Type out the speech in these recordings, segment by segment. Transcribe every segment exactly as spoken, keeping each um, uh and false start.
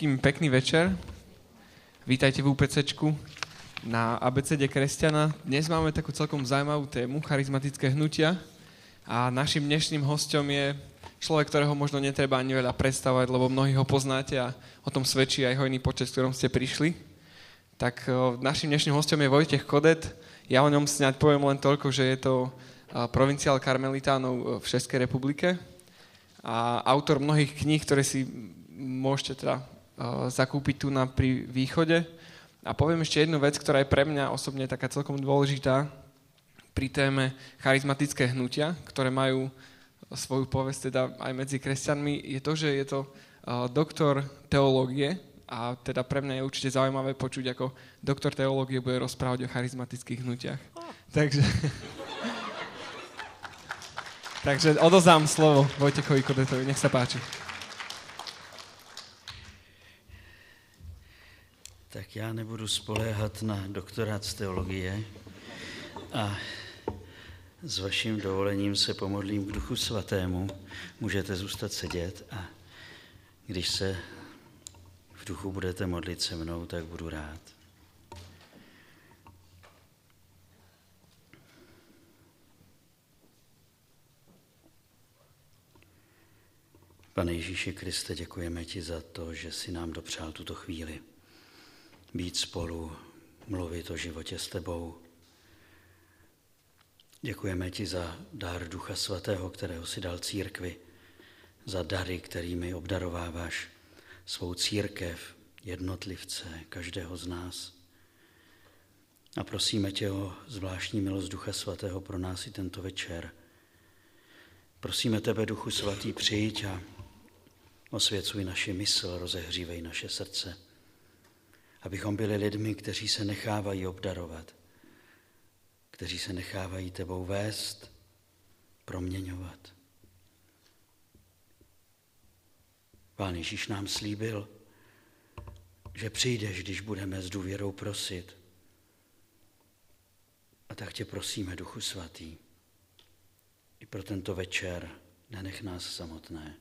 všetkým pekný večer. Vítajte v UPCčku na abecede kresťana. Dnes máme takú celkom zaujímavú tému, charizmatické hnutia. A našim dnešným hosťom je človek, ktorého možno netreba ani veľa predstavovať, lebo mnohí ho poznáte a o tom svedčí aj hojný počet, v ktorom ste prišli. Tak našim dnešným hosťom je Vojtech Kodet. Ja o ňom snáď poviem len toľko, že je to provinciál karmelitánov v Českej republike a autor mnohých kníh, ktoré si môžete teda uh, zakúpiť tu na pri východe. A poviem ešte jednu vec, ktorá je pre mňa osobne taká celkom dôležitá pri téme charizmatické hnutia, ktoré majú svoju povesť teda aj medzi kresťanmi, je to, že je to uh, doktor teológie a teda pre mňa je určite zaujímavé počuť, ako doktor teológie bude rozprávať o charizmatických hnutiach. Takže... Takže odozdám slovo Vojtechovi Kodetovi, nech sa páči. Tak já nebudu spoléhat na doktorát z teologie a s vaším dovolením se pomodlím k Duchu Svatému. Můžete zůstat sedět a když se v duchu budete modlit se mnou, tak budu rád. Pane Ježíši Kriste, děkujeme ti za to, že jsi nám dopřál tuto chvíli. Být spolu, mluvit o životě s tebou. Děkujeme ti za dar Ducha Svatého, kterého si dal církvi, za dary, kterými obdarováváš svou církev, jednotlivce, každého z nás. A prosíme tě o zvláštní milost Ducha Svatého pro nás i tento večer. Prosíme tebe, Duchu Svatý, přijď a osvěcuj naši mysl, rozehřívej naše srdce. Abychom byli lidmi, kteří se nechávají obdarovat, kteří se nechávají tebou vést, proměňovat. Pán Ježíš nám slíbil, že přijdeš, když budeme s důvěrou prosit. A tak tě prosíme, Duchu Svatý, i pro tento večer nenech nás samotné.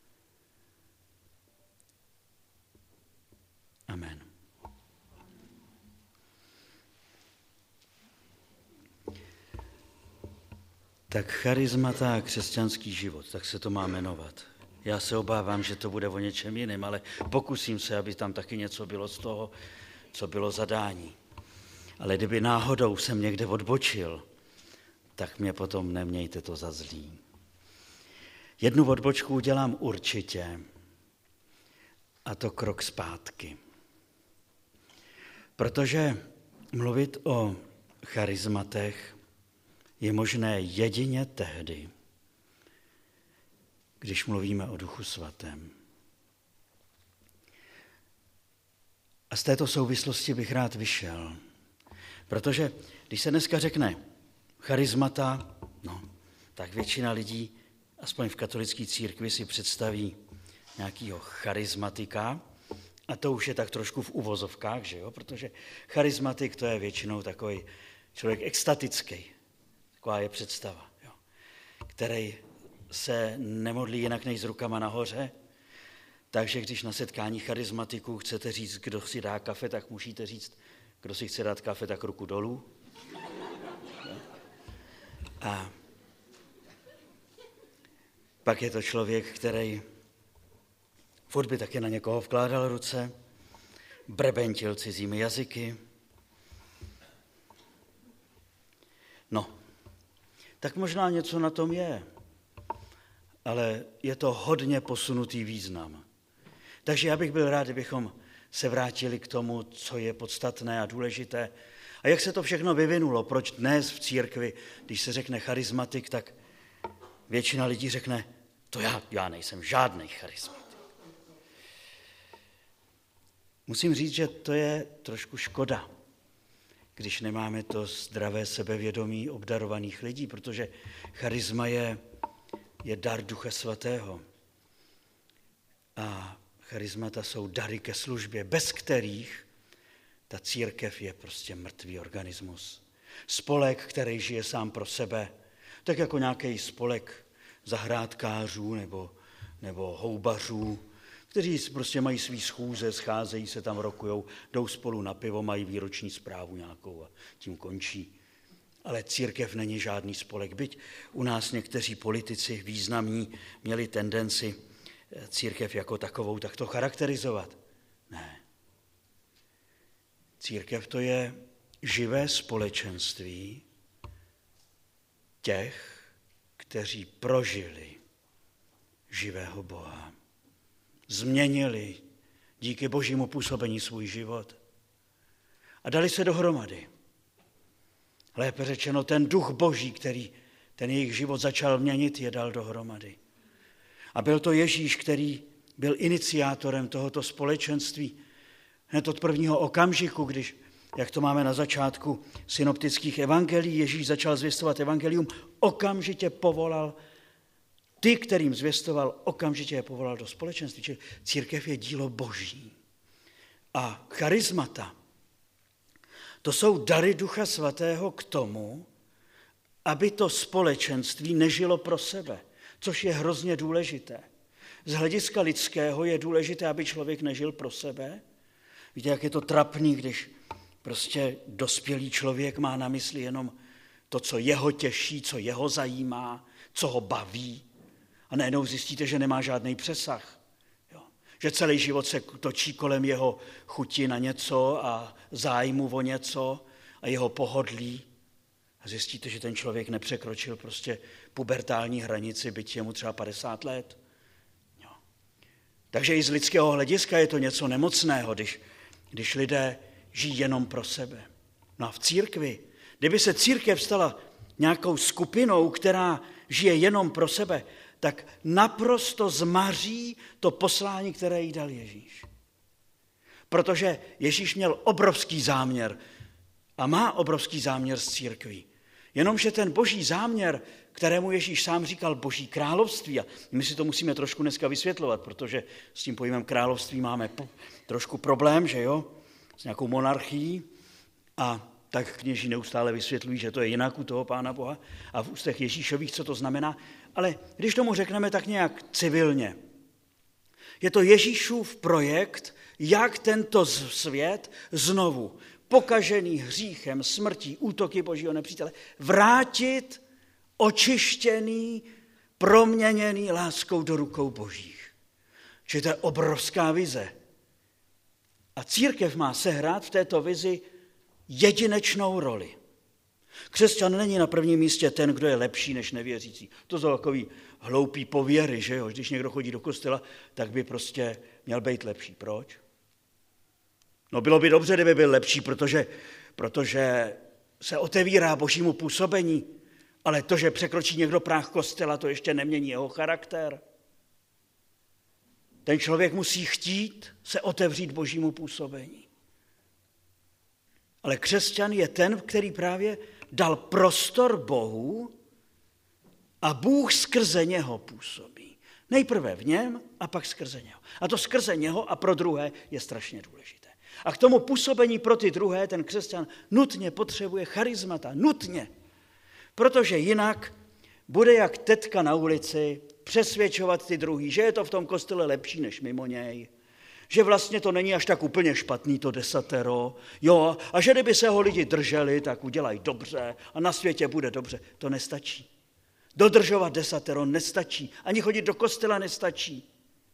Amen. Tak charizmata a křesťanský život, tak se to má jmenovat. Já se obávám, že to bude o něčem jiném, ale pokusím se, aby tam taky něco bylo z toho, co bylo zadání. Ale kdyby náhodou jsem někde odbočil, tak mě potom nemějte to za zlý. Jednu odbočku udělám určitě, a to krok zpátky. Protože mluvit o charizmatech je možné jedině tehdy, když mluvíme o Duchu Svatém. A z této souvislosti bych rád vyšel, protože když se dneska řekne charizmata, no, tak většina lidí, aspoň v katolické církvi, si představí nějakýho charizmatika, a to už je tak trošku v uvozovkách, že jo? Protože charizmatik to je většinou takový člověk extatický, taková je představa, jo? Který se nemodlí jinak než s rukama nahoře, takže když na setkání charizmatiků chcete říct, kdo si dá kafe, tak musíte říct, kdo si chce dát kafe, tak ruku dolů. Jo? A pak je to člověk, který furt by taky na někoho vkládal ruce, brebentil cizími jazyky. No, tak možná něco na tom je, ale je to hodně posunutý význam. Takže já bych byl rád, kdybychom se vrátili k tomu, co je podstatné a důležité. A jak se to všechno vyvinulo, proč dnes v církvi, když se řekne charizmatik, tak většina lidí řekne, to já, já nejsem žádnej charizmatik. Musím říct, že to je trošku škoda, když nemáme to zdravé sebevědomí obdarovaných lidí, protože charisma je, je dar Ducha Svatého. A charismata jsou dary ke službě, bez kterých ta církev je prostě mrtvý organismus. Spolek, který žije sám pro sebe, tak jako nějaký spolek zahrádkářů nebo, nebo houbařů, kteří prostě mají svý schůze, scházejí se tam, rokujou, jdou spolu na pivo, mají výroční zprávu nějakou a tím končí. Ale církev není žádný spolek. Byť u nás někteří politici významní měli tendenci církev jako takovou takto charakterizovat. Ne. Církev to je živé společenství těch, kteří prožili živého Boha. Změnili díky Božímu působení svůj život a dali se dohromady. Lépe řečeno, ten duch Boží, který ten jejich život začal měnit, je dal dohromady. A byl to Ježíš, který byl iniciátorem tohoto společenství. Hned od prvního okamžiku, když, jak to máme na začátku synoptických evangelií, Ježíš začal zvěstovat evangelium, okamžitě povolal ty, kterým zvěstoval, okamžitě je povolal do společenství. Čili církev je dílo Boží. A charismata, to jsou dary Ducha Svatého k tomu, aby to společenství nežilo pro sebe, což je hrozně důležité. Z hlediska lidského je důležité, aby člověk nežil pro sebe. Víte, jak je to trapný, když prostě dospělý člověk má na mysli jenom to, co jeho těší, co jeho zajímá, co ho baví. A najednou zjistíte, že nemá žádný přesah. Jo. Že celý život se točí kolem jeho chuti na něco a zájmu o něco a jeho pohodlí. A zjistíte, že ten člověk nepřekročil prostě pubertální hranici, byť je mu třeba padesát let. Jo. Takže i z lidského hlediska je to něco nemocného, když, když lidé žijí jenom pro sebe. No a v církvi, kdyby se církev stala nějakou skupinou, která žije jenom pro sebe, tak naprosto zmaří to poslání, které jí dal Ježíš. Protože Ježíš měl obrovský záměr a má obrovský záměr s církví. Jenomže ten boží záměr, kterému Ježíš sám říkal boží království, a my si to musíme trošku dneska vysvětlovat, protože s tím pojmem království máme trošku problém, že jo, s nějakou monarchií, a tak kněží neustále vysvětlují, že to je jinak u toho Pána Boha a v ústech Ježíšových, co to znamená. Ale když tomu řekneme tak nějak civilně, je to Ježíšův projekt, jak tento svět znovu, pokažený hříchem, smrtí, útoky božího nepřítele, vrátit očištěný, proměněný láskou do rukou božích. Čili to je obrovská vize. A církev má sehrát v této vizi jedinečnou roli. Křesťan není na prvním místě ten, kdo je lepší než nevěřící. To jsou takový hloupý pověry, že jo? Když někdo chodí do kostela, tak by prostě měl být lepší. Proč? No bylo by dobře, kdyby byl lepší, protože, protože se otevírá božímu působení, ale to, že překročí někdo práh kostela, to ještě nemění jeho charakter. Ten člověk musí chtít se otevřít božímu působení. Ale křesťan je ten, který právě dal prostor Bohu a Bůh skrze něho působí. Nejprve v něm a pak skrze něho. A to skrze něho a pro druhé je strašně důležité. A k tomu působení pro ty druhé ten křesťan nutně potřebuje charismata. Nutně. Protože jinak bude jak tetka na ulici přesvědčovat ty druhý, že je to v tom kostele lepší než mimo něj. Že vlastně to není až tak úplně špatný to desatero, jo, a že kdyby se ho lidi drželi, tak udělají dobře a na světě bude dobře. To nestačí. Dodržovat desatero nestačí, ani chodit do kostela nestačí.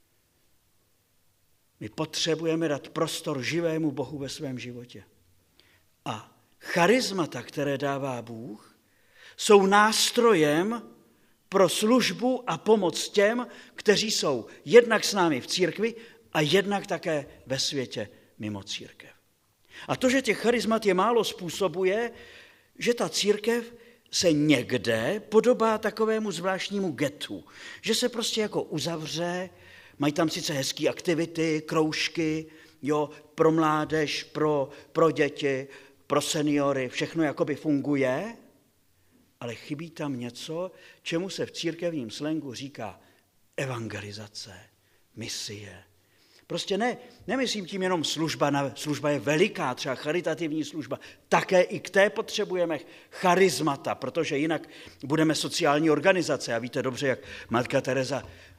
My potřebujeme dát prostor živému Bohu ve svém životě. A charismata, které dává Bůh, jsou nástrojem pro službu a pomoc těm, kteří jsou jednak s námi v církvi a jednak také ve světě mimo církev. A to, že těch charizmat je málo, způsobuje, že ta církev se někde podobá takovému zvláštnímu getu, že se prostě jako uzavře, mají tam sice hezké aktivity, kroužky, jo, pro mládež, pro, pro děti, pro seniory, všechno jakoby funguje, ale chybí tam něco, čemu se v církevním slangu říká evangelizace, misie. Prostě ne, nemyslím tím jenom služba, na, služba je veliká, třeba charitativní služba, také i k té potřebujeme charismata, protože jinak budeme sociální organizace. A víte dobře, jak matka Teresa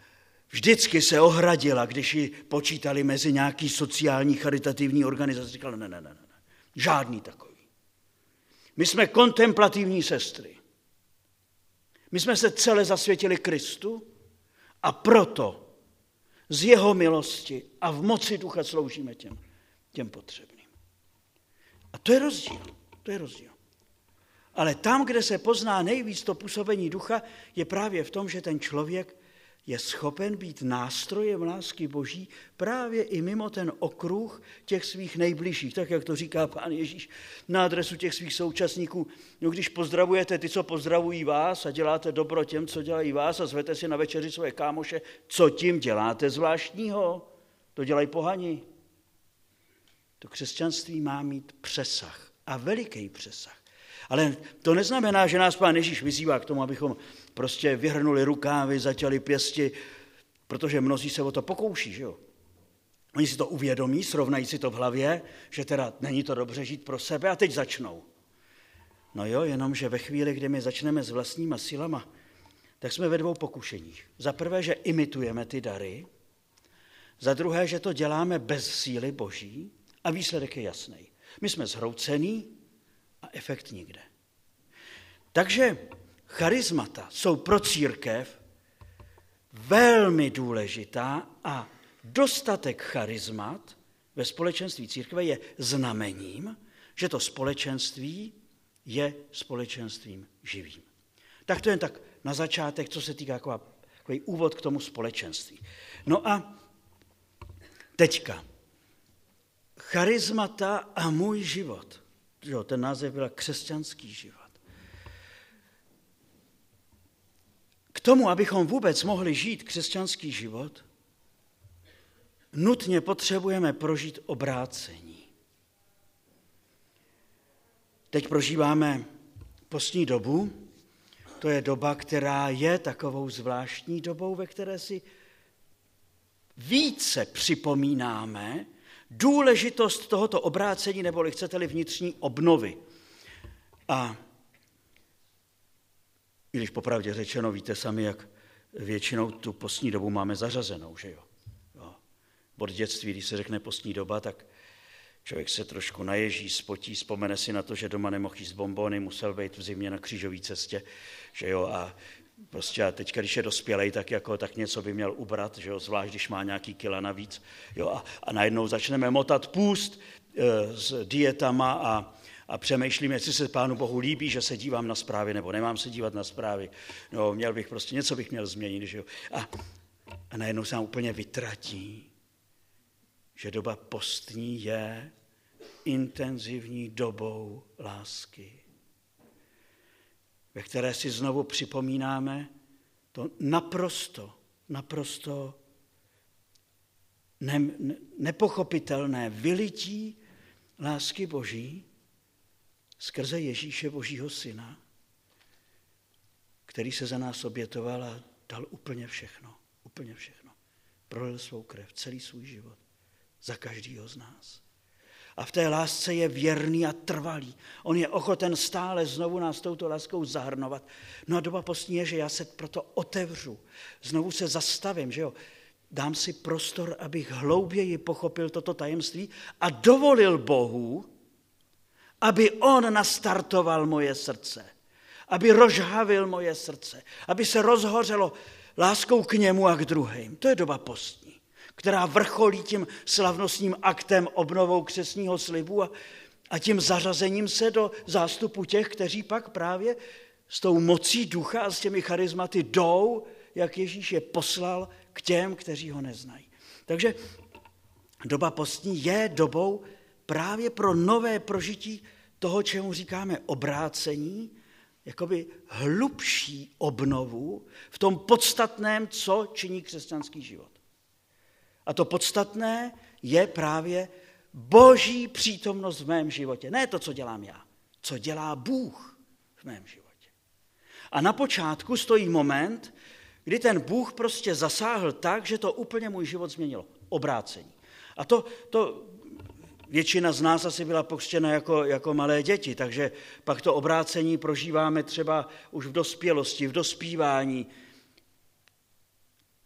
vždycky se ohradila, když ji počítali mezi nějaký sociální charitativní organizace. Říkala, ne, ne, ne, ne, žádný takový. My jsme kontemplativní sestry. My jsme se celé zasvětili Kristu a proto z jeho milosti a v moci ducha sloužíme těm, těm potřebným. A to je rozdíl. To je rozdíl. Ale tam, kde se pozná nejvíc to působení ducha, je právě v tom, že ten člověk je schopen být nástrojem lásky Boží právě i mimo ten okruh těch svých nejbližších, tak jak to říká Pán Ježíš na adresu těch svých současníků. No, když pozdravujete ty, co pozdravují vás a děláte dobro těm, co dělají vás a zvete si na večeři svoje kámoše, co tím děláte zvláštního? To dělají pohani. To křesťanství má mít přesah a veliký přesah. Ale to neznamená, že nás Pán Ježíš vyzývá k tomu, abychom prostě vyhrnuli rukávy, zatěli pěsti, protože mnozí se o to pokouší, že jo. Oni si to uvědomí, srovnají si to v hlavě, že teda není to dobře žít pro sebe a teď začnou. No jo, jenomže ve chvíli, kdy my začneme s vlastníma silama, tak jsme ve dvou pokušeních. Za prvé, že imitujeme ty dary, za druhé, že to děláme bez síly Boží a výsledek je jasný. My jsme zhroucení a efekt nikde. Takže charismata jsou pro církev velmi důležitá a dostatek charismat ve společenství církve je znamením, že to společenství je společenstvím živým. Tak to jen tak na začátek, co se týká taková, takový úvod k tomu společenství. No a teďka. Charismata a můj život. Jo, ten název byl křesťanský život. K tomu, abychom vůbec mohli žít křesťanský život, nutně potřebujeme prožít obrácení. Teď prožíváme postní dobu. To je doba, která je takovou zvláštní dobou, ve které si více připomínáme důležitost tohoto obrácení, neboli chcete-li vnitřní obnovy. A i když popravdě řečeno, víte sami, jak většinou tu postní dobu máme zařazenou, že jo. jo. Od dětství, když se řekne postní doba, tak člověk se trošku naježí, spotí, vzpomene si na to, že doma nemohl jíst bonbony, musel být v zimě na křížové cestě, že jo, a prostě a teďka, když je dospělej, tak jako tak něco by měl ubrat, že jo, zvlášť, když má nějaký kila navíc, jo, a, a najednou začneme motat půst e, s dietama a, a přemýšlíme, jestli se Pánu Bohu líbí, že se dívám na zprávy, nebo nemám se dívat na zprávy, no, měl bych prostě, něco bych měl změnit, že jo, a, a najednou se nám úplně vytratí, že doba postní je intenzivní dobou lásky, ve které si znovu připomínáme to naprosto, naprosto ne, ne, nepochopitelné vylití lásky Boží skrze Ježíše Božího Syna, který se za nás obětoval a dal úplně všechno, úplně všechno. Prolil svou krev, celý svůj život, za každýho z nás. A v té lásce je věrný a trvalý. On je ochoten stále znovu nás touto láskou zahrnovat. No a doba postní je, že já se proto otevřu. Znovu se zastavím, že jo. Dám si prostor, abych hlouběji pochopil toto tajemství a dovolil Bohu, aby on nastartoval moje srdce. Aby rozžhavil moje srdce. Aby se rozhořelo láskou k němu a k druhým. To je doba postní, která vrcholí tím slavnostním aktem obnovou křestního slibu a, a tím zařazením se do zástupu těch, kteří pak právě s tou mocí ducha a s těmi charizmaty jdou, jak Ježíš je poslal k těm, kteří ho neznají. Takže doba postní je dobou právě pro nové prožití toho, čemu říkáme obrácení, jakoby hlubší obnovu v tom podstatném, co činí křesťanský život. A to podstatné je právě Boží přítomnost v mém životě. Ne to, co dělám já, co dělá Bůh v mém životě. A na počátku stojí moment, kdy ten Bůh prostě zasáhl tak, že to úplně můj život změnilo. Obrácení. A to, to většina z nás asi byla pokřtěna jako, jako malé děti, takže pak to obrácení prožíváme třeba už v dospělosti, v dospívání.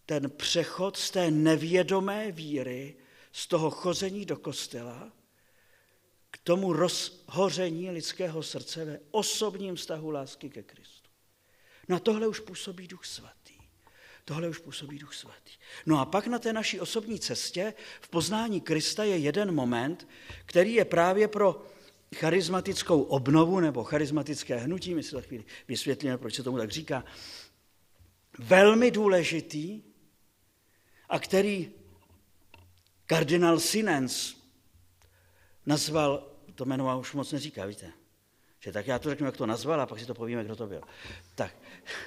ten přechod z té nevědomé víry, z toho chození do kostela, k tomu rozhoření lidského srdce ve osobním vztahu lásky ke Kristu. Na tohle už působí Duch Svatý. Tohle už působí Duch Svatý. No a pak na té naší osobní cestě v poznání Krista je jeden moment, který je právě pro charismatickou obnovu nebo charismatické hnutí, my si za chvíli vysvětlíme, proč se tomu tak říká, velmi důležitý a který kardinál Sinens nazval, to jméno už moc neříká, víte, že tak já to řeknu, jak to nazval a pak si to povíme, kdo to byl. Tak,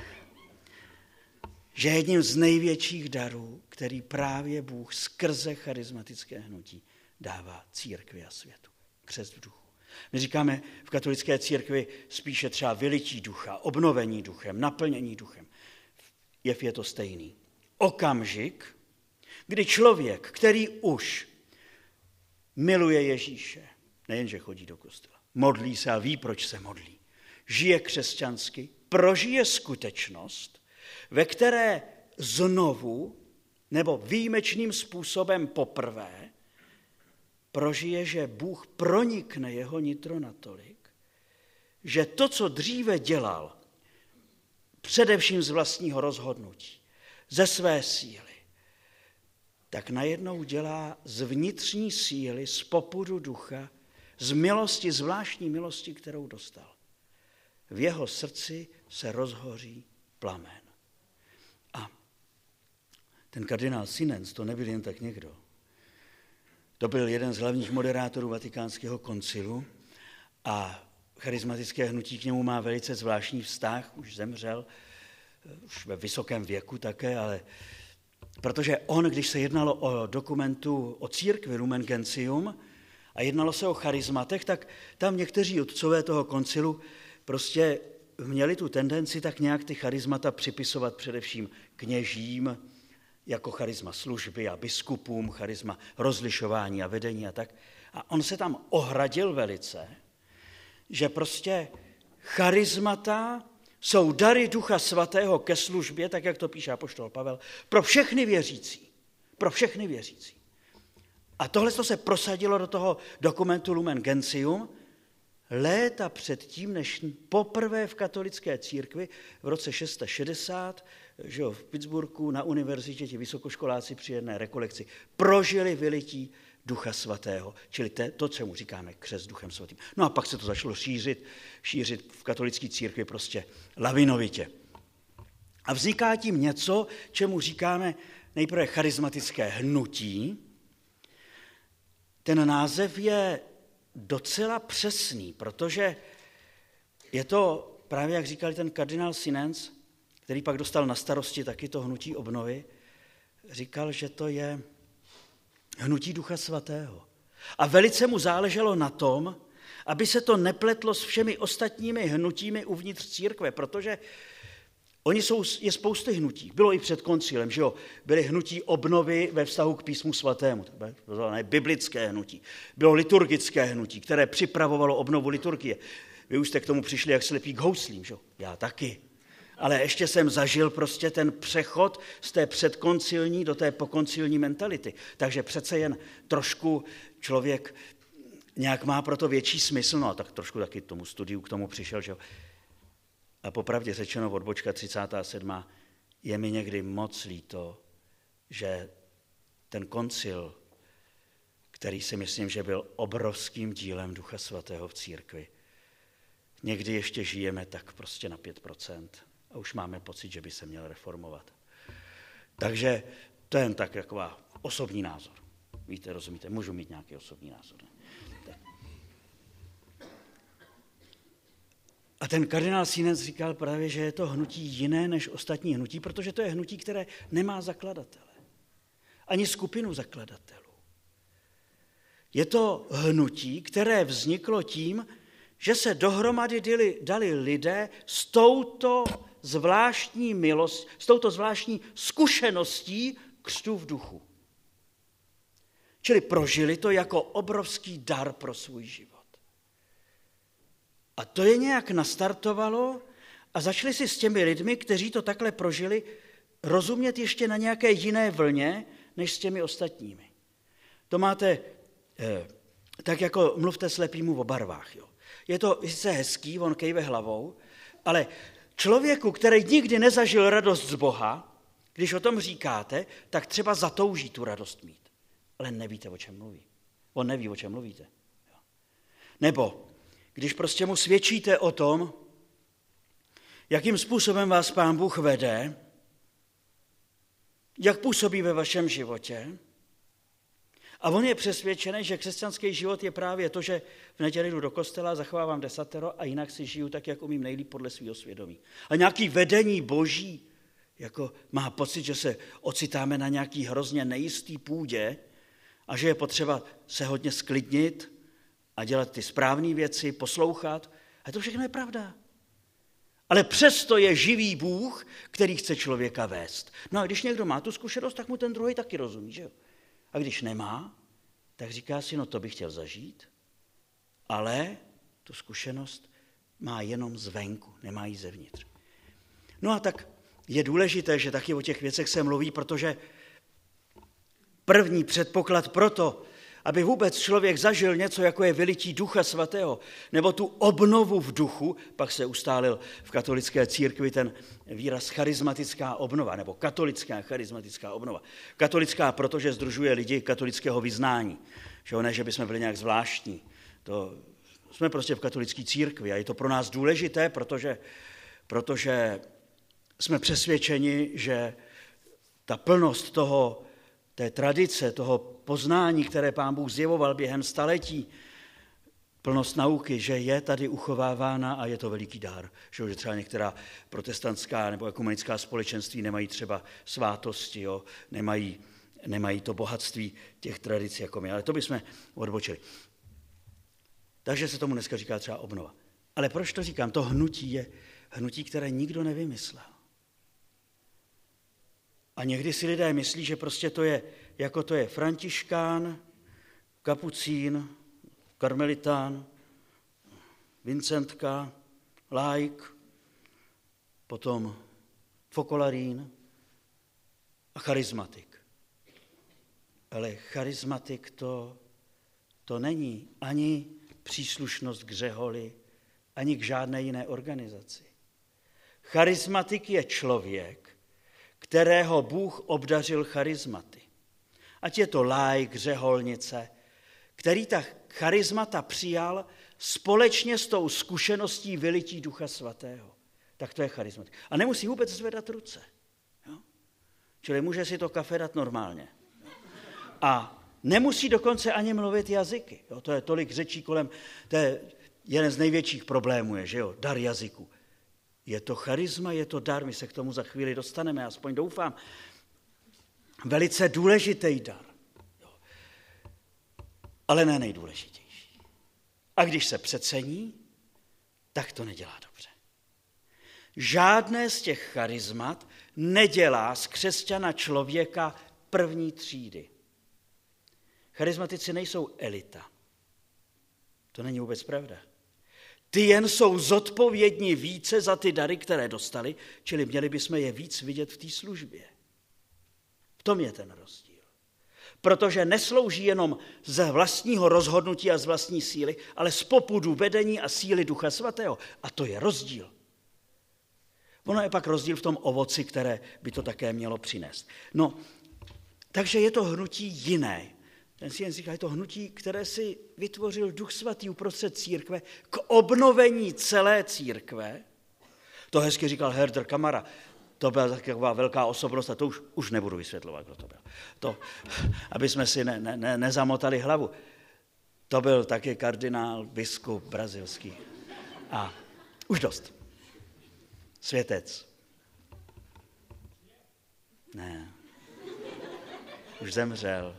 že jedním z největších darů, který právě Bůh skrze charismatické hnutí dává církvi a světu. Křest v duchu. My říkáme v katolické církvi spíše třeba vylití ducha, obnovení duchem, naplnění duchem. Jev je to stejný. Okamžik, kdy člověk, který už miluje Ježíše, nejenže chodí do kostela, modlí se a ví, proč se modlí, žije křesťansky, prožije skutečnost, ve které znovu nebo výjimečným způsobem poprvé prožije, že Bůh pronikne jeho nitro natolik, že to, co dříve dělal, především z vlastního rozhodnutí, ze své síly, tak najednou dělá z vnitřní síly, z popudu ducha, z milosti, zvláštní milosti, kterou dostal. V jeho srdci se rozhoří plamen. A ten kardinál Sinens, to nebyl jen tak někdo. To byl jeden z hlavních moderátorů Vatikánského koncilu a charismatické hnutí k němu má velice zvláštní vztah, už zemřel, už ve vysokém věku také, ale protože on, když se jednalo o dokumentu o církvi Lumen Gentium a jednalo se o charizmatech, tak tam někteří otcové toho koncilu prostě měli tu tendenci tak nějak ty charizmata připisovat především kněžím, jako charisma služby a biskupům, charisma rozlišování a vedení a tak. A on se tam ohradil velice, že prostě charizmata jsou dary Ducha Svatého ke službě, tak jak to píše apoštol Pavel, pro všechny věřící. Pro všechny věřící. A tohle se prosadilo do toho dokumentu Lumen Gentium léta předtím, než poprvé v katolické církvi v roce šest set šedesát, že jo, v Pittsburghu na univerzitě ti vysokoškoláci při jedné rekolekci prožili vylití Ducha Svatého, čili to, čemu říkáme křest Duchem Svatým. No a pak se to začalo šířit, šířit v katolické církvi prostě lavinovitě. A vzniká tím něco, čemu říkáme nejprve charismatické hnutí. Ten název je docela přesný, protože je to právě, jak říkal ten kardinál Sinens, který pak dostal na starosti taky to hnutí obnovy, říkal, že to je hnutí Ducha Svatého. A velice mu záleželo na tom, aby se to nepletlo s všemi ostatními hnutími uvnitř církve, protože oni jsou, je spousty hnutí. Bylo i před koncilem, že jo? Byly hnutí obnovy ve vztahu k písmu svatému, to je biblické hnutí. Bylo liturgické hnutí, které připravovalo obnovu liturgie. Vy už jste k tomu přišli jak slepí k houslím, že jo? Já taky. Ale ještě jsem zažil prostě ten přechod z té předkoncilní do té pokoncilní mentality. Takže přece jen trošku člověk nějak má pro to větší smysl, no a tak trošku taky tomu studiu k tomu přišel, že jo. A popravdě řečeno, odbočka třicátá sedmá je mi někdy moc líto, že ten koncil, který si myslím, že byl obrovským dílem Ducha Svatého v církvi, někdy ještě žijeme tak prostě na pět procent a už máme pocit, že by se měl reformovat. Takže to je jen tak taková osobní názor. Víte, rozumíte, můžu mít nějaký osobní názor. Ne? A ten kardinál Sinens říkal právě, že je to hnutí jiné než ostatní hnutí, protože to je hnutí, které nemá zakladatele. Ani skupinu zakladatelů. Je to hnutí, které vzniklo tím, že se dohromady dali, dali lidé s touto zvláštní milost, s touto zvláštní zkušeností křtu v duchu. Čili prožili to jako obrovský dar pro svůj život. A to je nějak nastartovalo a začali si s těmi lidmi, kteří to takhle prožili, rozumět ještě na nějaké jiné vlně, než s těmi ostatními. To máte, eh, tak jako mluvte slepýmu o barvách. Jo. Je to sice hezký, on kejve hlavou, ale člověku, který nikdy nezažil radost z Boha, když o tom říkáte, tak třeba zatouží tu radost mít. Ale nevíte, o čem mluví. On neví, o čem mluvíte. Jo. Nebo když prostě mu svědčíte o tom, jakým způsobem vás Pán Bůh vede, jak působí ve vašem životě, a on je přesvědčený, že křesťanský život je právě to, že v neděli jdu do kostela, zachovávám desatero a jinak si žiju tak, jak umím nejlíp podle svého svědomí. A nějaký vedení boží, jako má pocit, že se ocitáme na nějaký hrozně nejistý půdě a že je potřeba se hodně sklidnit a dělat ty správné věci, poslouchat. A to všechno je pravda. Ale přesto je živý Bůh, který chce člověka vést. No a když někdo má tu zkušenost, tak mu ten druhý taky rozumí, že jo? A když nemá, tak říká si, no to bych chtěl zažít, ale tu zkušenost má jenom zvenku, nemá ji zevnitř. No a tak je důležité, že taky o těch věcech se mluví, protože první předpoklad pro to, aby vůbec člověk zažil něco, jako je vylití Ducha Svatého, nebo tu obnovu v duchu, pak se ustálil v katolické církvi ten výraz charismatická obnova, nebo katolická charismatická obnova. Katolická, protože sdružuje lidi katolického vyznání. Že ne, že bychom byli nějak zvláštní. To jsme prostě v katolické církvi a je to pro nás důležité, protože, protože jsme přesvědčeni, že ta plnost toho, té tradice, toho poznání, které Pán Bůh zjevoval během staletí, plnost nauky, že je tady uchovávána a je to veliký dár. Že třeba některá protestantská nebo ekumenická společenství nemají třeba svátosti, jo? Nemají, nemají to bohatství těch tradic jako my, ale to bychom odbočili. Takže se tomu dneska říká třeba obnova. Ale proč to říkám? To hnutí je hnutí, které nikdo nevymyslel. A někdy si lidé myslí, že prostě to je, jako to je františkán, kapucín, karmelitán, vincentka, laik, potom fokolarín a charismatik. Ale charismatik to, to není ani příslušnost k řeholi, ani k žádné jiné organizaci. Charismatik je člověk, kterého Bůh obdařil charizmaty. Ať je to laik, řeholnice, který ta charizmata přijal společně s tou zkušeností vylití Ducha Svatého. Tak to je charizmatik. A nemusí vůbec zvedat ruce. Jo? Čili může si to kafe dát normálně. A nemusí dokonce ani mluvit jazyky. Jo? To je tolik řečí kolem, to je jeden z největších problémů, je, že jo, dar jazyku. Je to charisma, je to dar, my se k tomu za chvíli dostaneme, aspoň doufám. Velice důležitý dar, jo. Ale ne nejdůležitější. A když se přecení, tak to nedělá dobře. Žádné z těch charizmat nedělá z křesťana člověka první třídy. Charizmatici nejsou elita. To není vůbec pravda. Ty jen jsou zodpovědní více za ty dary, které dostali, čili měli bychom je víc vidět v té službě. V tom je ten rozdíl. Protože neslouží jenom z vlastního rozhodnutí a z vlastní síly, ale z popudu vedení a síly Ducha Svatého. A to je rozdíl. Ono je pak rozdíl v tom ovoci, které by to také mělo přinést. No, takže je to hnutí jiné. Ten si jen říká, je to hnutí, které si vytvořil Duch Svatý uprostřed církve k obnovení celé církve. To hezky říkal Herder Kamara. To byla taková velká osobnost a to už, už nebudu vysvětlovat, kdo to byl. To, aby jsme si ne, ne, ne, nezamotali hlavu. To byl taky kardinál, biskup brazilský. A už dost. Světec. Ne. Už zemřel.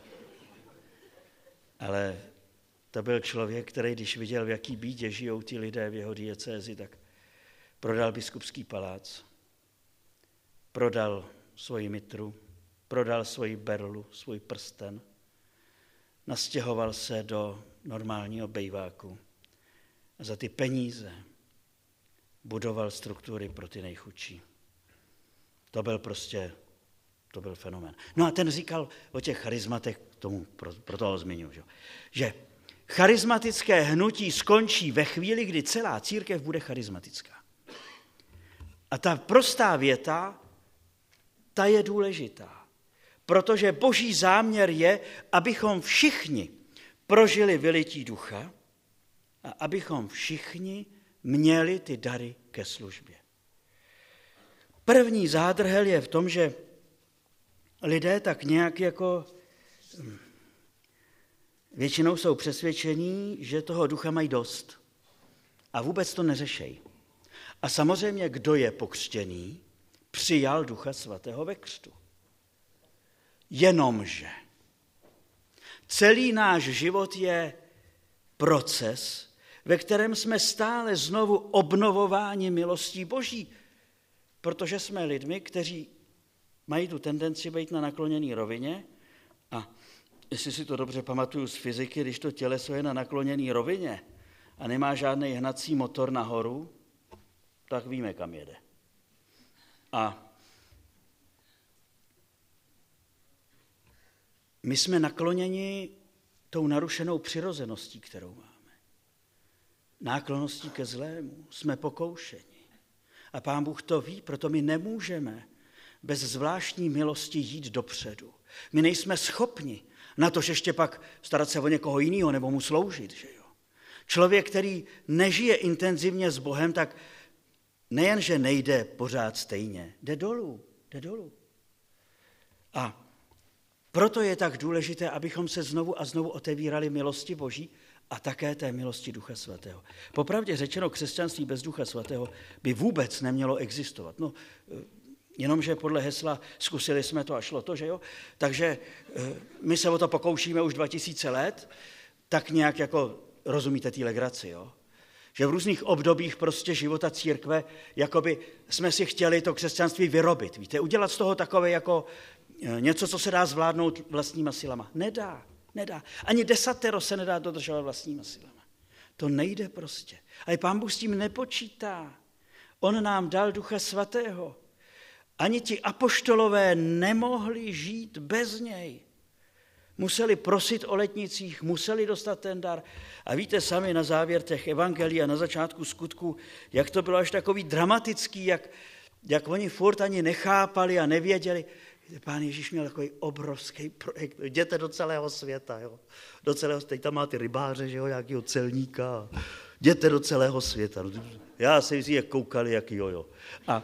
Ale to byl člověk, který, když viděl, v jaký bídě žijou ti lidé v jeho diecézi, tak prodal biskupský palác, prodal svoji mitru, prodal svoji berlu, svůj prsten, nastěhoval se do normálního bejváku a za ty peníze budoval struktury pro ty nejchudší. To byl prostě To byl fenomén. No a ten říkal o těch charizmatech, tomu, pro, pro toho zmiňuji, že, že charizmatické hnutí skončí ve chvíli, kdy celá církev bude charizmatická. A ta prostá věta, ta je důležitá, protože boží záměr je, abychom všichni prožili vylití ducha a abychom všichni měli ty dary ke službě. První zádrhel je v tom, že lidé tak nějak jako většinou jsou přesvědčení, že toho ducha mají dost a vůbec to neřešejí. A samozřejmě, kdo je pokřtěný, přijal Ducha Svatého ve křtu. Jenomže celý náš život je proces, ve kterém jsme stále znovu obnovováni milostí Boží, protože jsme lidmi, kteří mají tu tendenci být na nakloněné rovině a jestli si to dobře pamatuju z fyziky, když to těleso je na nakloněné rovině a nemá žádný hnací motor nahoru, tak víme, kam jede. A my jsme nakloněni tou narušenou přirozeností, kterou máme. Náklonností ke zlému. Jsme pokoušeni. A Pán Bůh to ví, proto my nemůžeme bez zvláštní milosti jít dopředu. My nejsme schopni na to, že ještě pak starat se o někoho jiného nebo mu sloužit. Že jo? Člověk, který nežije intenzivně s Bohem, tak nejenže nejde pořád stejně, jde dolů, jde dolů. A proto je tak důležité, abychom se znovu a znovu otevírali milosti Boží a také té milosti Ducha Svatého. Popravdě řečeno, křesťanství bez Ducha Svatého by vůbec nemělo existovat. No, jenomže podle hesla zkusili jsme to a šlo to, že jo? Takže my se o to pokoušíme už dva tisíce let, tak nějak jako rozumíte té legraci, jo? Že v různých obdobích prostě života církve, jakoby jsme si chtěli to křesťanství vyrobit, víte, udělat z toho takové jako něco, co se dá zvládnout vlastníma silama. Nedá, nedá. Ani desatero se nedá dodržovat vlastníma silama. To nejde prostě. A Pán Bůh s tím nepočítá. On nám dal Ducha Svatého. Ani ti apoštolové nemohli žít bez něj. Museli prosit o letnicích, museli dostat ten dar. A víte sami na závěr těch evangelií a na začátku skutků, jak to bylo až takový dramatický, jak, jak oni furt ani nechápali a nevěděli. Víte, Pán Ježíš měl takový obrovský projekt. Jděte do celého světa, jo. Do celého, teď tam má ty rybáře, že jo, nějakýho celníka. Jděte do celého světa. Já se si jak koukali, jak jo, jo. A,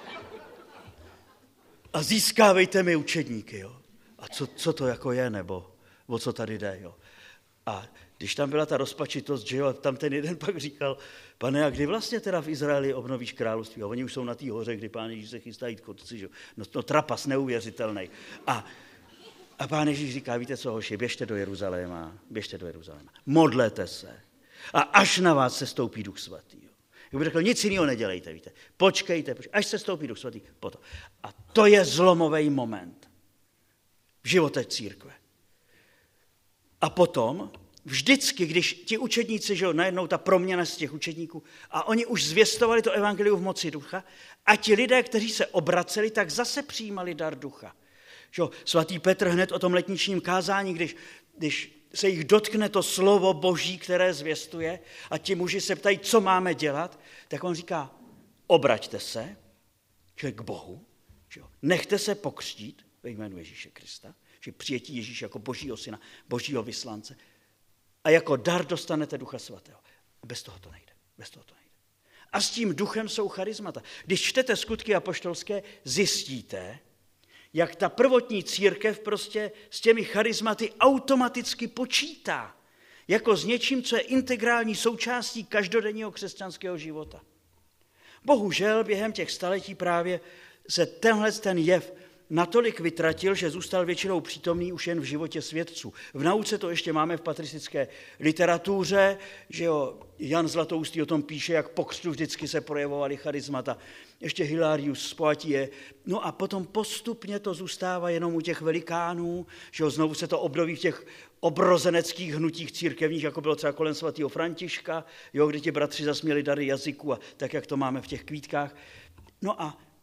a získávejte mi učedníky, jo. A co, co to jako je, nebo o co tady jde, jo. A když tam byla ta rozpačitost, že jo, tam ten jeden pak říkal, Pane, a kdy vlastně teda v Izraeli obnovíš království? A oni už jsou na té hoře, kdy Pán Ježíš se chystá jít k otci, že jo. No, no trapas neuvěřitelný. A, a Pán Ježíš říká, víte co, hoši, běžte do Jeruzaléma, běžte do Jeruzaléma, modlete se a až na vás se stoupí Duch Svatý. Jo. Jak by řekl, nic jiného nedělejte, víte. Počkejte, počkejte, až se stoupí Duch Svatý, potom. A to je zlomový moment v životě církve. A potom, vždycky, když ti učedníci, že jo, najednou ta proměna z těch učedníků, a oni už zvěstovali to evangelium v moci ducha, a ti lidé, kteří se obraceli, tak zase přijímali dar ducha. Že jo, svatý Petr hned o tom letničním kázání, když, když se jich dotkne to slovo Boží, které zvěstuje, a ti muži se ptají, co máme dělat, tak on říká, obraťte se, že k Bohu, že jo, nechte se pokřtít ve jménu Ježíše Krista, že přijetí Ježíše jako Božího syna, Božího vyslance, a jako dar dostanete Ducha Svatého. Bez toho to nejde. Bez toho to nejde. A s tím duchem jsou charizmata. Když čtete skutky apoštolské, zjistíte, jak ta prvotní církev prostě s těmi charizmaty automaticky počítá. Jako s něčím, co je integrální součástí každodenního křesťanského života. Bohužel během těch staletí právě se tenhle ten jev natolik vytratil, že zůstal většinou přítomný už jen v životě svědců. V nauce to ještě máme v patristické literatuře, že jo, Jan Zlatoustý o tom píše, jak po křtu vždycky se projevovaly charizmata. Ještě Hilarius z Poitiers. No a potom postupně to zůstává jenom u těch velikánů, že jo, znovu se to obnoví v těch obrozeneckých hnutích církevních, jako bylo třeba kolem svatého Františka, jo, kdy ti bratři zasměli dary jazyku, a tak, jak to máme v těch kvítkách. No a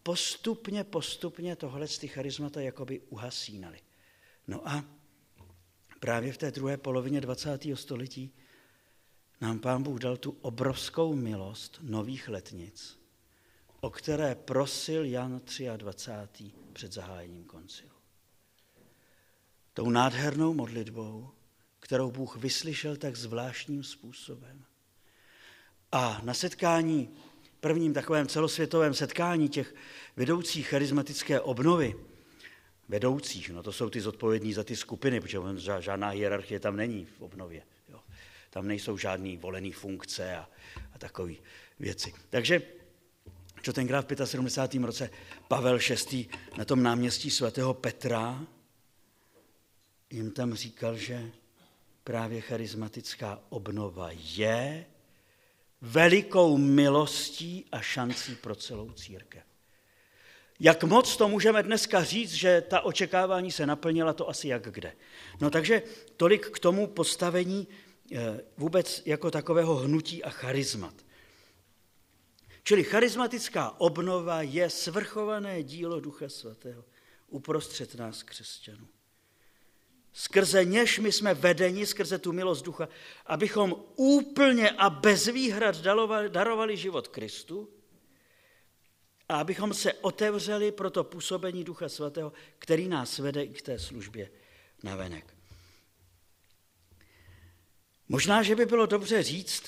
postupně, postupně tohle ty charismata jakoby uhasínaly. No a právě v té druhé polovině dvacátého století nám Pán Bůh dal tu obrovskou milost nových letnic, o které prosil Jan dvacátý třetí před zahájením koncilu. Tou nádhernou modlitbou, kterou Bůh vyslyšel tak zvláštním způsobem. A na setkání, prvním takovém celosvětovém setkání těch vedoucích charismatické obnovy, vedoucích, no to jsou ty zodpovědní za ty skupiny, protože žádná hierarchie tam není v obnově. Jo. Tam nejsou žádný volený funkce a, a takové věci. Takže čo tenkrát v sedmdesátém pátém roce Pavel šestý na tom náměstí svatého Petra jim tam říkal, že právě charismatická obnova je velikou milostí a šancí pro celou církev. Jak moc to můžeme dneska říct, že ta očekávání se naplnila, to asi jak kde. No takže tolik k tomu postavení vůbec jako takového hnutí a charizmat. Čili charismatická obnova je svrchované dílo Ducha Svatého uprostřed nás křesťanů. Skrze něž my jsme vedeni, skrze tu milost Ducha, abychom úplně a bez výhrad darovali život Kristu a abychom se otevřeli pro to působení Ducha Svatého, který nás vede i k té službě navenek. Možná, že by bylo dobře říct,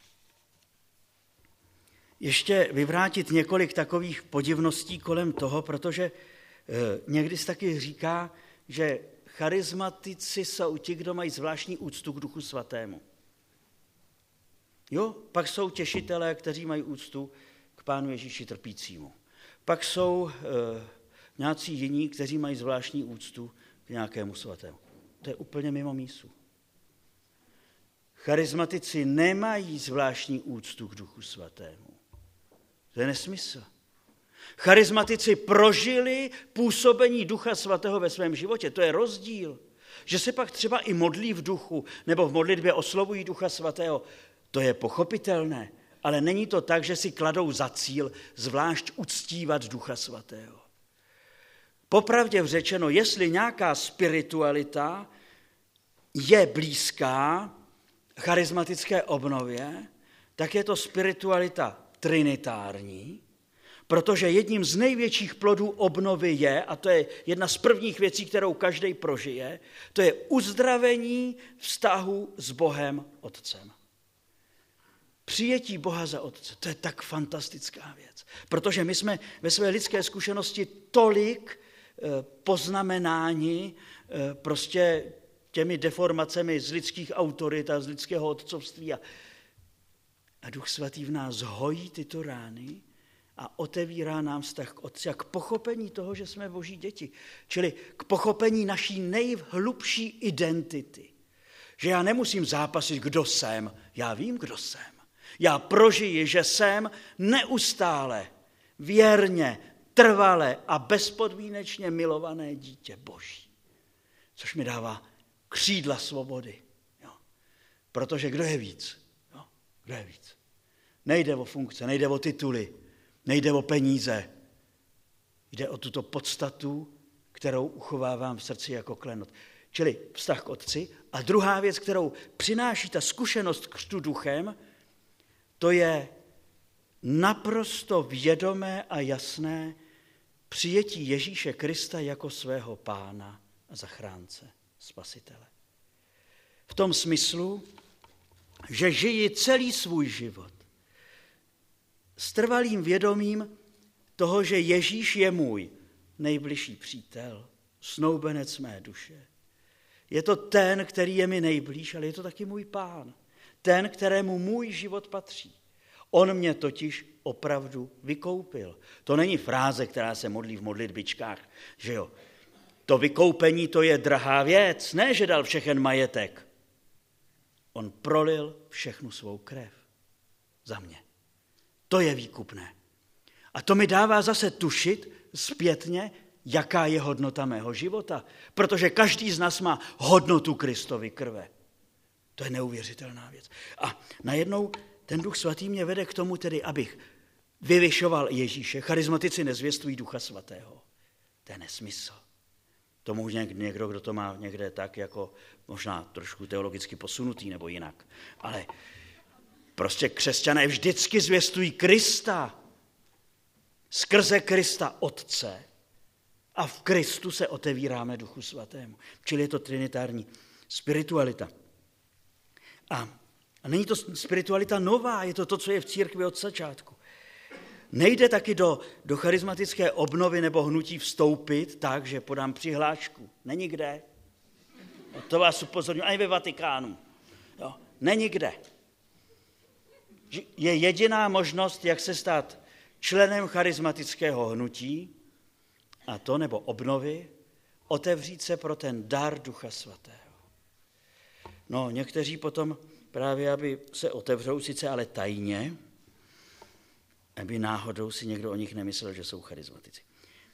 ještě vyvrátit několik takových podivností kolem toho, protože někdy se taky říká, že charismatici jsou ti, kdo mají zvláštní úctu k Duchu Svatému. Jo, pak jsou těšitelé, kteří mají úctu k Pánu Ježíši trpícímu. Pak jsou e, nějací jiní, kteří mají zvláštní úctu k nějakému svatému. To je úplně mimo mísu. Charismatici nemají zvláštní úctu k Duchu Svatému. To je nesmysl. Charismatici prožili působení Ducha Svatého ve svém životě. To je rozdíl. Že se pak třeba i modlí v duchu nebo v modlitbě oslovují Ducha Svatého, to je pochopitelné, ale není to tak, že si kladou za cíl zvlášť uctívat Ducha Svatého. Popravdě řečeno, jestli nějaká spiritualita je blízká charismatické obnově, tak je to spiritualita trinitární, protože jedním z největších plodů obnovy je, a to je jedna z prvních věcí, kterou každý prožije, to je uzdravení vztahu s Bohem Otcem. Přijetí Boha za Otce, to je tak fantastická věc, protože my jsme ve své lidské zkušenosti tolik poznamenáni prostě těmi deformacemi z lidských autorit a z lidského otcovství a, a Duch Svatý v nás hojí tyto rány a otevírá nám vztah k Otci a k pochopení toho, že jsme Boží děti. Čili k pochopení naší nejhlubší identity. Že já nemusím zápasit, kdo jsem, já vím, kdo jsem. Já prožiji, že jsem neustále, věrně, trvale a bezpodmínečně milované dítě Boží. Což mi dává křídla svobody. Jo. Protože kdo je víc? Jo. Kdo je víc? Nejde o funkce, nejde o tituly, nejde o peníze. Jde o tuto podstatu, kterou uchovávám v srdci jako klenot. Čili vztah k Otci. A druhá věc, kterou přináší ta zkušenost křtu duchem, to je naprosto vědomé a jasné přijetí Ježíše Krista jako svého pána a zachránce, spasitele. V tom smyslu, že žiji celý svůj život s trvalým vědomím toho, že Ježíš je můj nejbližší přítel, snoubenec mé duše. Je to ten, který je mi nejblíž, ale je to taky můj pán. Ten, kterému můj život patří. On mě totiž opravdu vykoupil. To není fráze, která se modlí v modlitbičkách, že jo. To vykoupení, to je drahá věc. Ne, že dal všechen majetek. On prolil všechnu svou krev za mě. To je výkupné. A to mi dává zase tušit zpětně, jaká je hodnota mého života. Protože každý z nás má hodnotu Kristovy krve. To je neuvěřitelná věc. A najednou ten Duch Svatý mě vede k tomu tedy, abych vyvyšoval Ježíše. Charismatici nezvěstují Ducha Svatého. To je nesmysl. To může někdo, kdo to má někde tak jako možná trošku teologicky posunutý nebo jinak. Ale prostě křesťané vždycky zvěstují Krista. Skrze Krista Otce. A v Kristu se otevíráme Duchu Svatému. Čili je to trinitární spiritualita. A, a není to spiritualita nová, je to to, co je v církvi od začátku. Nejde taky do, do charismatické obnovy nebo hnutí vstoupit tak, že podám přihlášku. Není kde. To vás upozorňuji, ani ve Vatikánu. Jo. Není kde. Je jediná možnost, jak se stát členem charismatického hnutí, a to nebo obnovy, otevřít se pro ten dar Ducha Svatého. No, někteří potom právě, aby se otevřou, sice ale tajně, aby náhodou si někdo o nich nemyslel, že jsou charismatici.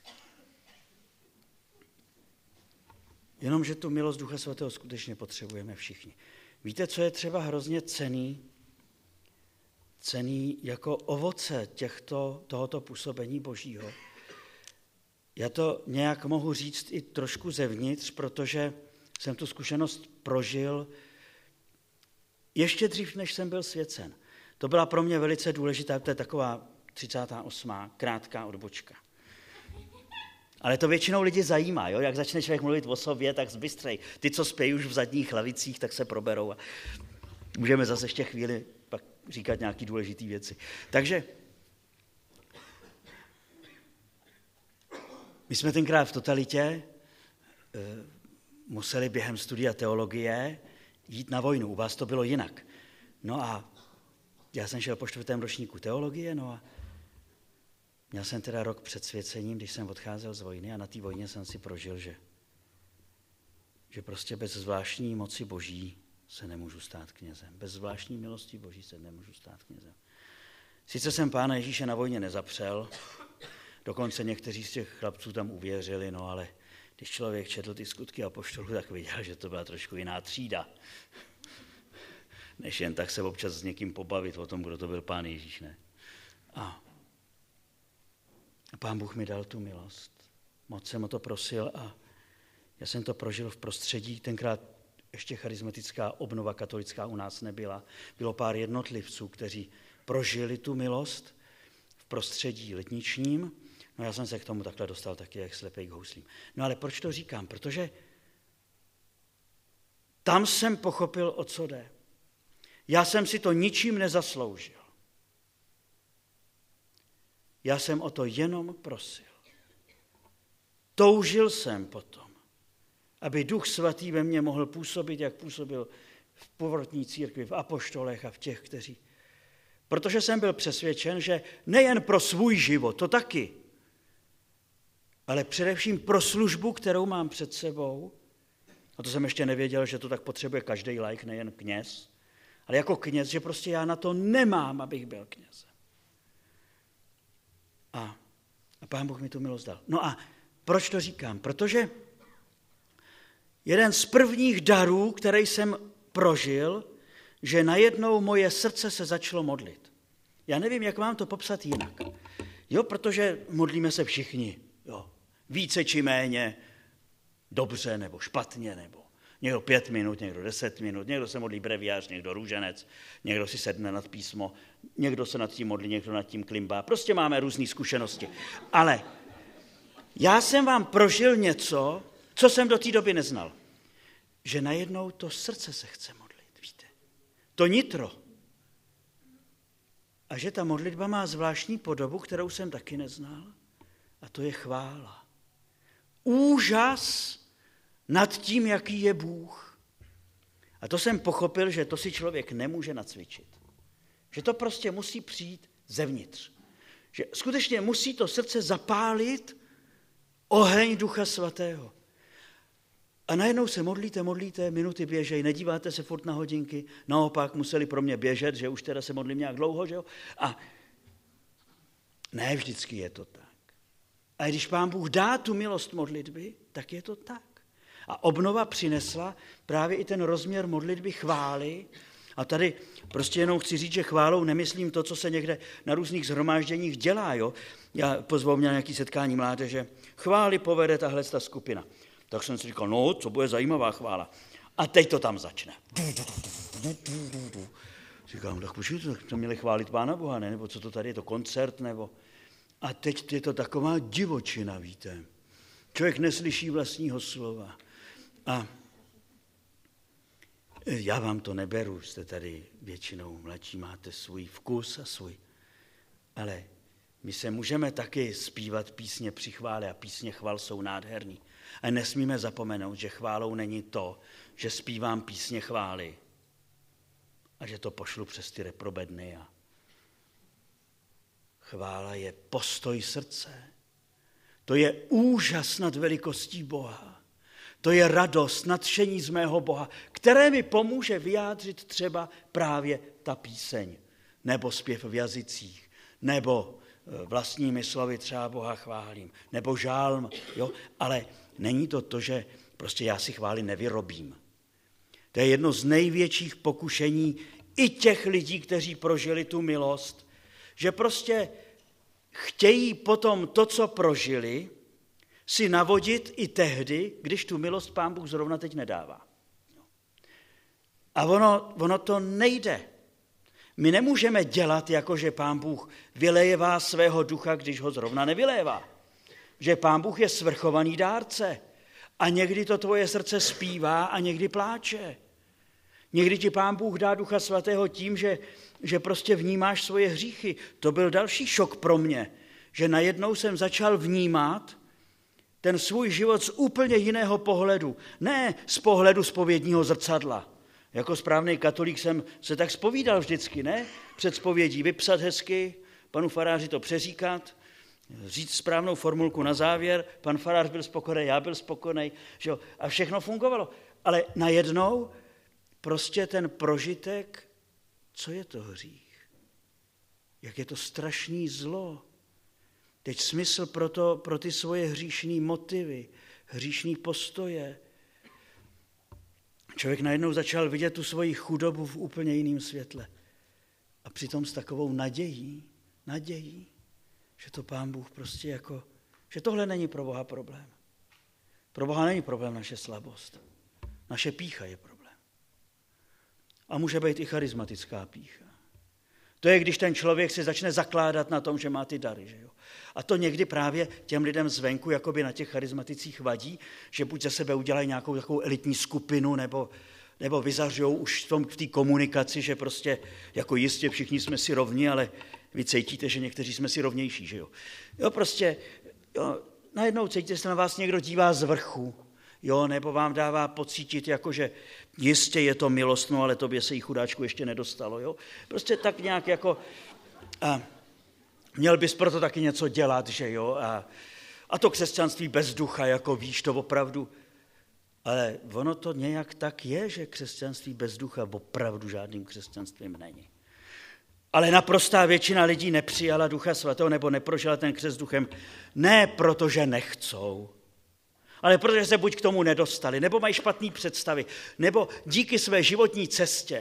Jenomže tu milost Ducha Svatého skutečně potřebujeme všichni. Víte, co je třeba hrozně cenný? Cenný jako ovoce těchto, tohoto působení Božího. Já to nějak mohu říct i trošku zevnitř, protože jsem tu zkušenost prožil ještě dřív, než jsem byl svěcen. To byla pro mě velice důležitá, to je taková třicátá osmá krátká odbočka. Ale to většinou lidi zajímá, jo? Jak začne člověk mluvit o sobě, tak zbystrej. Ty, co spějí už v zadních lavicích, tak se proberou a můžeme zase ještě chvíli pak říkat nějaké důležité věci. Takže my jsme tenkrát v totalitě e, museli během studia teologie jít na vojnu. U vás to bylo jinak. No a já jsem šel po čtvrtém ročníku teologie, no a měl jsem teda rok před svěcením, když jsem odcházel z vojny a na té vojně jsem si prožil, že, že prostě bez zvláštní moci Boží se nemůžu stát knězem. Bez zvláštní milosti Boží se nemůžu stát knězem. Sice jsem Pána Ježíše na vojně nezapřel, dokonce někteří z těch chlapců tam uvěřili, no ale když člověk četl ty skutky apoštolů, tak viděl, že to byla trošku jiná třída. Než jen tak se občas s někým pobavit o tom, kdo to byl Pán Ježíš, ne? A Pán Bůh mi dal tu milost. Moc jsem o to prosil a já jsem to prožil v prostředí, tenkrát ještě charismatická obnova katolická u nás nebyla. Bylo pár jednotlivců, kteří prožili tu milost v prostředí letničním. No já jsem se k tomu takhle dostal taky, jak slepej k houslím. No ale proč to říkám? Protože tam jsem pochopil, o co jde. Já jsem si to ničím nezasloužil. Já jsem o to jenom prosil. Toužil jsem potom, aby Duch Svatý ve mně mohl působit, jak působil v původní církvi, v apoštolech a v těch, kteří. Protože jsem byl přesvědčen, že nejen pro svůj život, to taky, ale především pro službu, kterou mám před sebou, a to jsem ještě nevěděl, že to tak potřebuje každý laik, nejen kněz, ale jako kněz, že prostě já na to nemám, abych byl knězem. A, a Pán Bůh mi tu milost dal. No a proč to říkám? Protože jeden z prvních darů, který jsem prožil, že najednou moje srdce se začalo modlit. Já nevím, jak mám to popsat jinak. Jo, protože modlíme se všichni. Jo. Více či méně, dobře nebo špatně, nebo někdo pět minut, někdo deset minut, někdo se modlí breviář, někdo růženec, někdo si sedne nad písmo, někdo se nad tím modlí, někdo nad tím klimbá. Prostě máme různé zkušenosti. Ale já jsem vám prožil něco, co jsem do té doby neznal. Že najednou to srdce se chce modlit, víte. To nitro. A že ta modlitba má zvláštní podobu, kterou jsem taky neznal. A to je chvála. Úžas nad tím, jaký je Bůh. A to jsem pochopil, že to si člověk nemůže nacvičit. Že to prostě musí přijít zevnitř. Že skutečně musí to srdce zapálit oheň Ducha Svatého. A najednou se modlíte, modlíte, minuty běžejí, nedíváte se furt na hodinky, naopak museli pro mě běžet, že už teda se modlím nějak dlouho, že jo? A ne vždycky je to tak. A když Pán Bůh dá tu milost modlitby, tak je to tak. A obnova přinesla právě i ten rozměr modlitby chvály A tady prostě jenom chci říct, že chválou nemyslím to, co se někde na různých shromážděních dělá. Jo? Já pozval mě na nějaké setkání mládeže, chvály povede tahle ta skupina. Tak jsem si říkal, no, co bude zajímavá chvála. A teď to tam začne. Říkám, tak počkej, to měli chválit Pána Boha, ne? Nebo co to tady je, to koncert, nebo... A teď je to taková divočina, víte. Člověk neslyší vlastního slova. A já vám to neberu, jste tady většinou mladší, máte svůj vkus a svůj. Ale my se můžeme taky zpívat písně při chvále a písně chval jsou nádherný. A nesmíme zapomenout, že chválou není to, že zpívám písně chvály a že to pošlu přes ty reprobedny. A chvála je postoj srdce. To je úžas nad velikostí Boha. To je radost, nadšení z mého Boha, které mi pomůže vyjádřit třeba právě ta píseň, nebo zpěv v jazycích, nebo vlastními slovy třeba Boha chválím, nebo žálm, jo? Ale není to to, že prostě já si chvály nevyrobím. To je jedno z největších pokušení i těch lidí, kteří prožili tu milost, že prostě chtějí potom to, co prožili, si navodit i tehdy, když tu milost Pán Bůh zrovna teď nedává. A ono, ono to nejde. My nemůžeme dělat, jako že Pán Bůh vylévá svého ducha, když ho zrovna nevylévá. Že Pán Bůh je svrchovaný dárce a někdy to tvoje srdce zpívá a někdy pláče. Někdy ti Pán Bůh dá Ducha Svatého tím, že, že prostě vnímáš svoje hříchy. To byl další šok pro mě, že najednou jsem začal vnímat ten svůj život z úplně jiného pohledu. Ne z pohledu zpovědního zrcadla. Jako správný katolík jsem se tak zpovídal vždycky, ne? Před zpovědí vypsat hezky, panu faráři to přeříkat, říct správnou formulku na závěr, pan farář byl spokojený, já byl spokojený, že jo? A všechno fungovalo. Ale najednou prostě ten prožitek, co je to hřích? Jak je to strašný zlo? Teď smysl pro, to, pro ty svoje hříšní motivy, hříšní postoje. Člověk najednou začal vidět tu svoji chudobu v úplně jiném světle. A přitom s takovou nadějí, nadějí, že to Pán Bůh prostě jako, že tohle není pro Boha problém. Pro Boha není problém naše slabost. Naše pýcha je problém. A může být i charismatická pýcha. To je, když ten člověk si začne zakládat na tom, že má ty dary. Že jo? A to někdy právě těm lidem zvenku, jakoby na těch charismaticích vadí, že buď ze sebe udělají nějakou takovou elitní skupinu, nebo, nebo vyzařujou už v, tom, v té komunikaci, že prostě jako jistě všichni jsme si rovni, ale vy cítíte, že někteří jsme si rovnější. Že jo? Jo, prostě jo, najednou cítíte, že se na vás někdo dívá z vrchu, jo, nebo vám dává pocítit, jako že jistě je to milostno, ale tobě se jí chudáčku ještě nedostalo. Jo? Prostě tak nějak jako... A měl bys proto taky něco dělat, že jo? A, a to křesťanství bez ducha, jako víš, to opravdu... Ale ono to nějak tak je, že křesťanství bez ducha opravdu žádným křesťanstvím není. Ale naprostá většina lidí nepřijala Ducha Svatého nebo neprožila ten křest duchem, ne protože nechcou, ale protože se buď k tomu nedostali, nebo mají špatné představy, nebo díky své životní cestě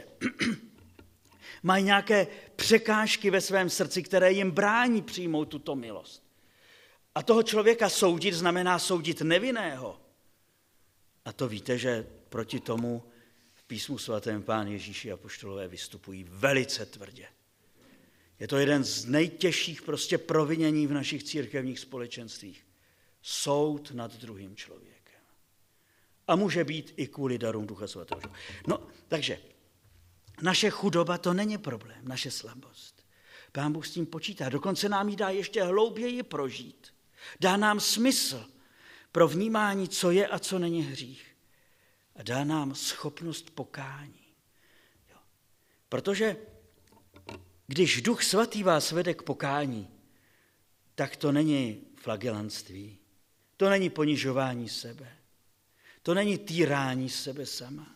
mají nějaké překážky ve svém srdci, které jim brání přijmout tuto milost. A toho člověka soudit znamená soudit nevinného. A to víte, že proti tomu v Písmu svatém Pán Ježíši apoštolové vystupují velice tvrdě. Je to jeden z nejtěžších prostě provinění v našich církevních společenstvích. Soud nad druhým člověkem. A může být i kvůli darům Ducha Svatého. No, takže naše chudoba to není problém, naše slabost. Pán Bůh s tím počítá, dokonce nám ji dá ještě hlouběji prožít. Dá nám smysl pro vnímání, co je a co není hřích. A dá nám schopnost pokání. Jo. Protože když Duch Svatý vás vede k pokání, tak to není flagelantství. To není ponižování sebe. To není týrání sebe sama.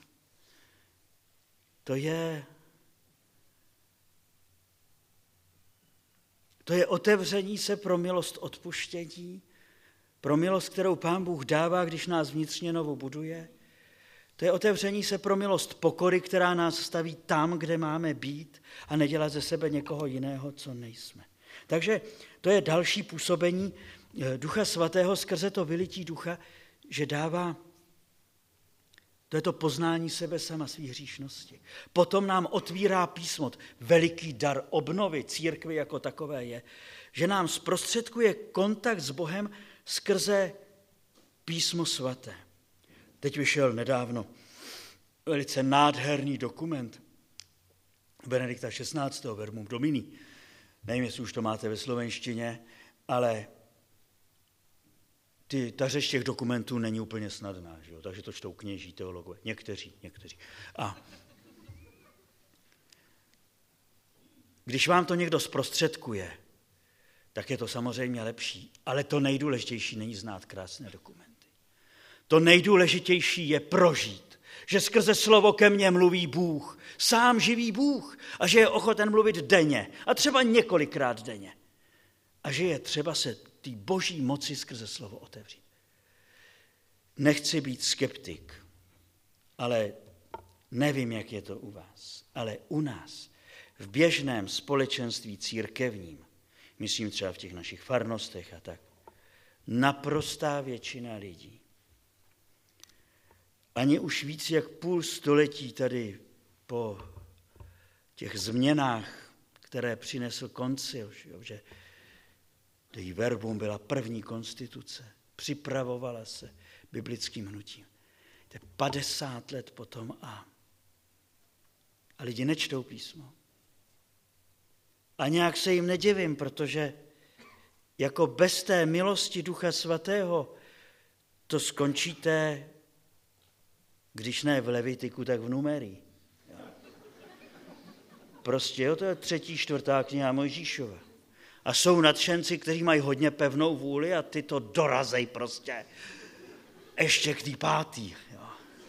To je, to je otevření se pro milost odpuštění, pro milost, kterou Pán Bůh dává, když nás vnitřně novo buduje. To je otevření se pro milost pokory, která nás staví tam, kde máme být a nedělat ze sebe někoho jiného, co nejsme. Takže to je další působení Ducha Svatého skrze to vylití ducha, že dává, to je to poznání sebe sama svých hříšnosti. Potom nám otvírá písmo, veliký dar obnovy církve jako takové je, že nám zprostředkuje kontakt s Bohem skrze písmo svaté. Teď vyšel nedávno velice nádherný dokument Benedikta šestnáctého. Verbum Domini. Nevím, jestli už to máte ve slovenštině, ale ty, ta řeč těch dokumentů není úplně snadná, že jo? Takže to čtou kněží, teologové. Někteří, někteří. A když vám to někdo zprostředkuje, tak je to samozřejmě lepší, ale to nejdůležitější není znát krásné dokumenty. To nejdůležitější je prožít, že skrze slovo ke mně mluví Bůh, sám živý Bůh, a že je ochoten mluvit denně, a třeba několikrát denně. A že je třeba se té boží moci skrze slovo otevřít. Nechci být skeptik, ale nevím, jak je to u vás, ale u nás, v běžném společenství církevním, myslím třeba v těch našich farnostech a tak, naprostá většina lidí, ani už víc jak půl století tady po těch změnách, které přinesl koncil, že Dei Verbum byla první konstituce, připravovala se biblickým hnutím. To je padesát let potom a, a lidi nečtou písmo. A nějak se jim nedivím, protože jako bez té milosti Ducha Svatého to skončíte, když ne v Levitiku, tak v Numerii. Prostě jo, to je třetí, čtvrtá kniha Mojžíšova. A jsou nadšenci, kteří mají hodně pevnou vůli a ty to dorazej prostě ještě k tý pátý. Jo.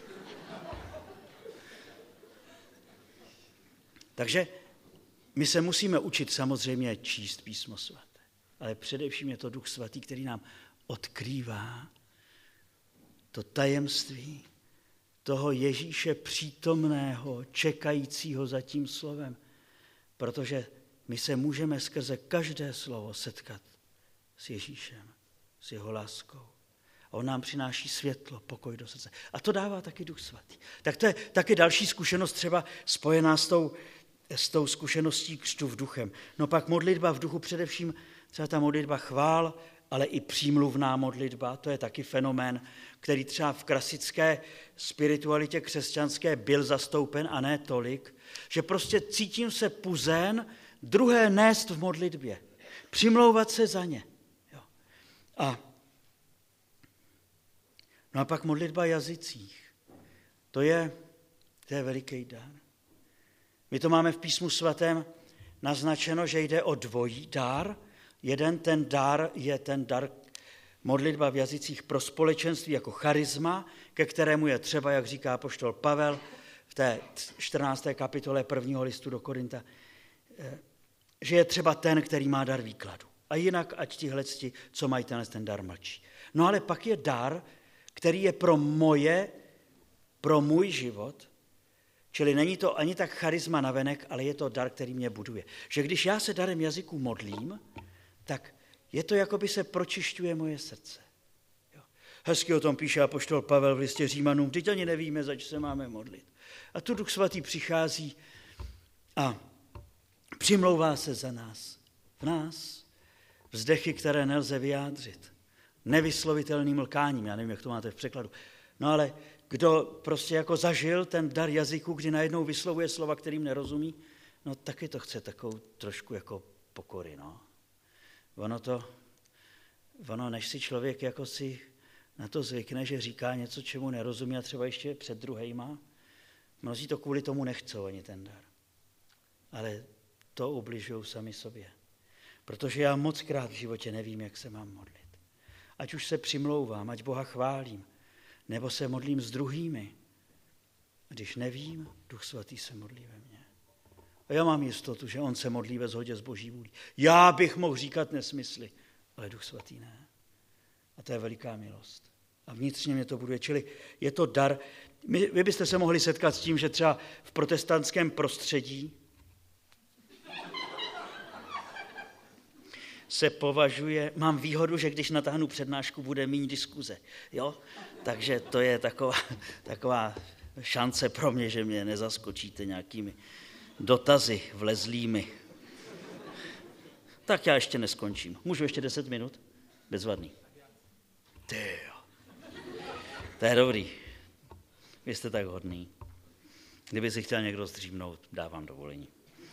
Takže my se musíme učit samozřejmě číst písmo svaté, ale především je to Duch Svatý, který nám odkrývá to tajemství toho Ježíše přítomného, čekajícího za tím slovem, protože my se můžeme skrze každé slovo setkat s Ježíšem, s jeho láskou. A on nám přináší světlo, pokoj do srdce. A to dává taky Duch Svatý. Tak to je taky další zkušenost třeba spojená s tou, s tou zkušeností křtu v duchem. No pak modlitba v duchu, především třeba ta modlitba chvál, ale i přímluvná modlitba, to je taky fenomén, který třeba v klasické spiritualitě křesťanské byl zastoupen a ne tolik, že prostě cítím se puzen druhé nést v modlitbě, přimlouvat se za ně. Jo. A, no a pak modlitba jazycích. To je, to je veliký dar. My to máme v písmu svatém naznačeno, že jde o dvojí dar. Jeden ten dar je ten dar modlitba v jazycích pro společenství jako charisma, ke kterému je třeba, jak říká apoštol Pavel v té čtrnácté kapitole prvního listu do Korinta, že je třeba ten, který má dar výkladu. A jinak, ať tihleti, co mají tenhle ten dar, mlčí. No ale pak je dar, který je pro moje, pro můj život, čili není to ani tak charisma navenek, ale je to dar, který mě buduje. Že když já se darem jazyků modlím, tak je to, jako by se pročišťuje moje srdce. Jo. Hezky o tom píše apoštol Pavel v listě Římanům, teď ani nevíme, zač se máme modlit. A tu Duch Svatý přichází a přimlouvá se za nás. V nás vzdechy, které nelze vyjádřit. Nevyslovitelným lkáním, já nevím, jak to máte v překladu. No ale kdo prostě jako zažil ten dar jazyku, kdy najednou vyslovuje slova, kterým nerozumí, no taky to chce takovou trošku jako pokory, no. Ono to, ono než si člověk jako si na to zvykne, že říká něco, čemu nerozumí a třeba ještě před druhejma, mnozí to kvůli tomu nechcou ani ten dar. Ale to ubližují sami sobě. Protože já moc krát v životě nevím, jak se mám modlit. Ať už se přimlouvám, ať Boha chválím, nebo se modlím s druhými. Když nevím, Duch Svatý se modlí ve mně. A já mám jistotu, že on se modlí ve shodě s Boží vůlí. Já bych mohl říkat nesmysly, ale Duch Svatý ne. A to je veliká milost. A vnitřně mě to buduje. Čili je to dar My, vy byste se mohli setkat s tím, že třeba v protestantském prostředí se považuje, mám výhodu, že když natáhnu přednášku, bude méně diskuze, jo? Takže to je taková, taková šance pro mě, že mě nezaskočíte nějakými dotazy vlezlými. Tak já ještě neskončím. Můžu ještě deset minut? Bezvadný. Ty jo. To je dobrý. Vy jste tak hodný. Kdyby si chtěl někdo zdřímnout, dávám dovolení.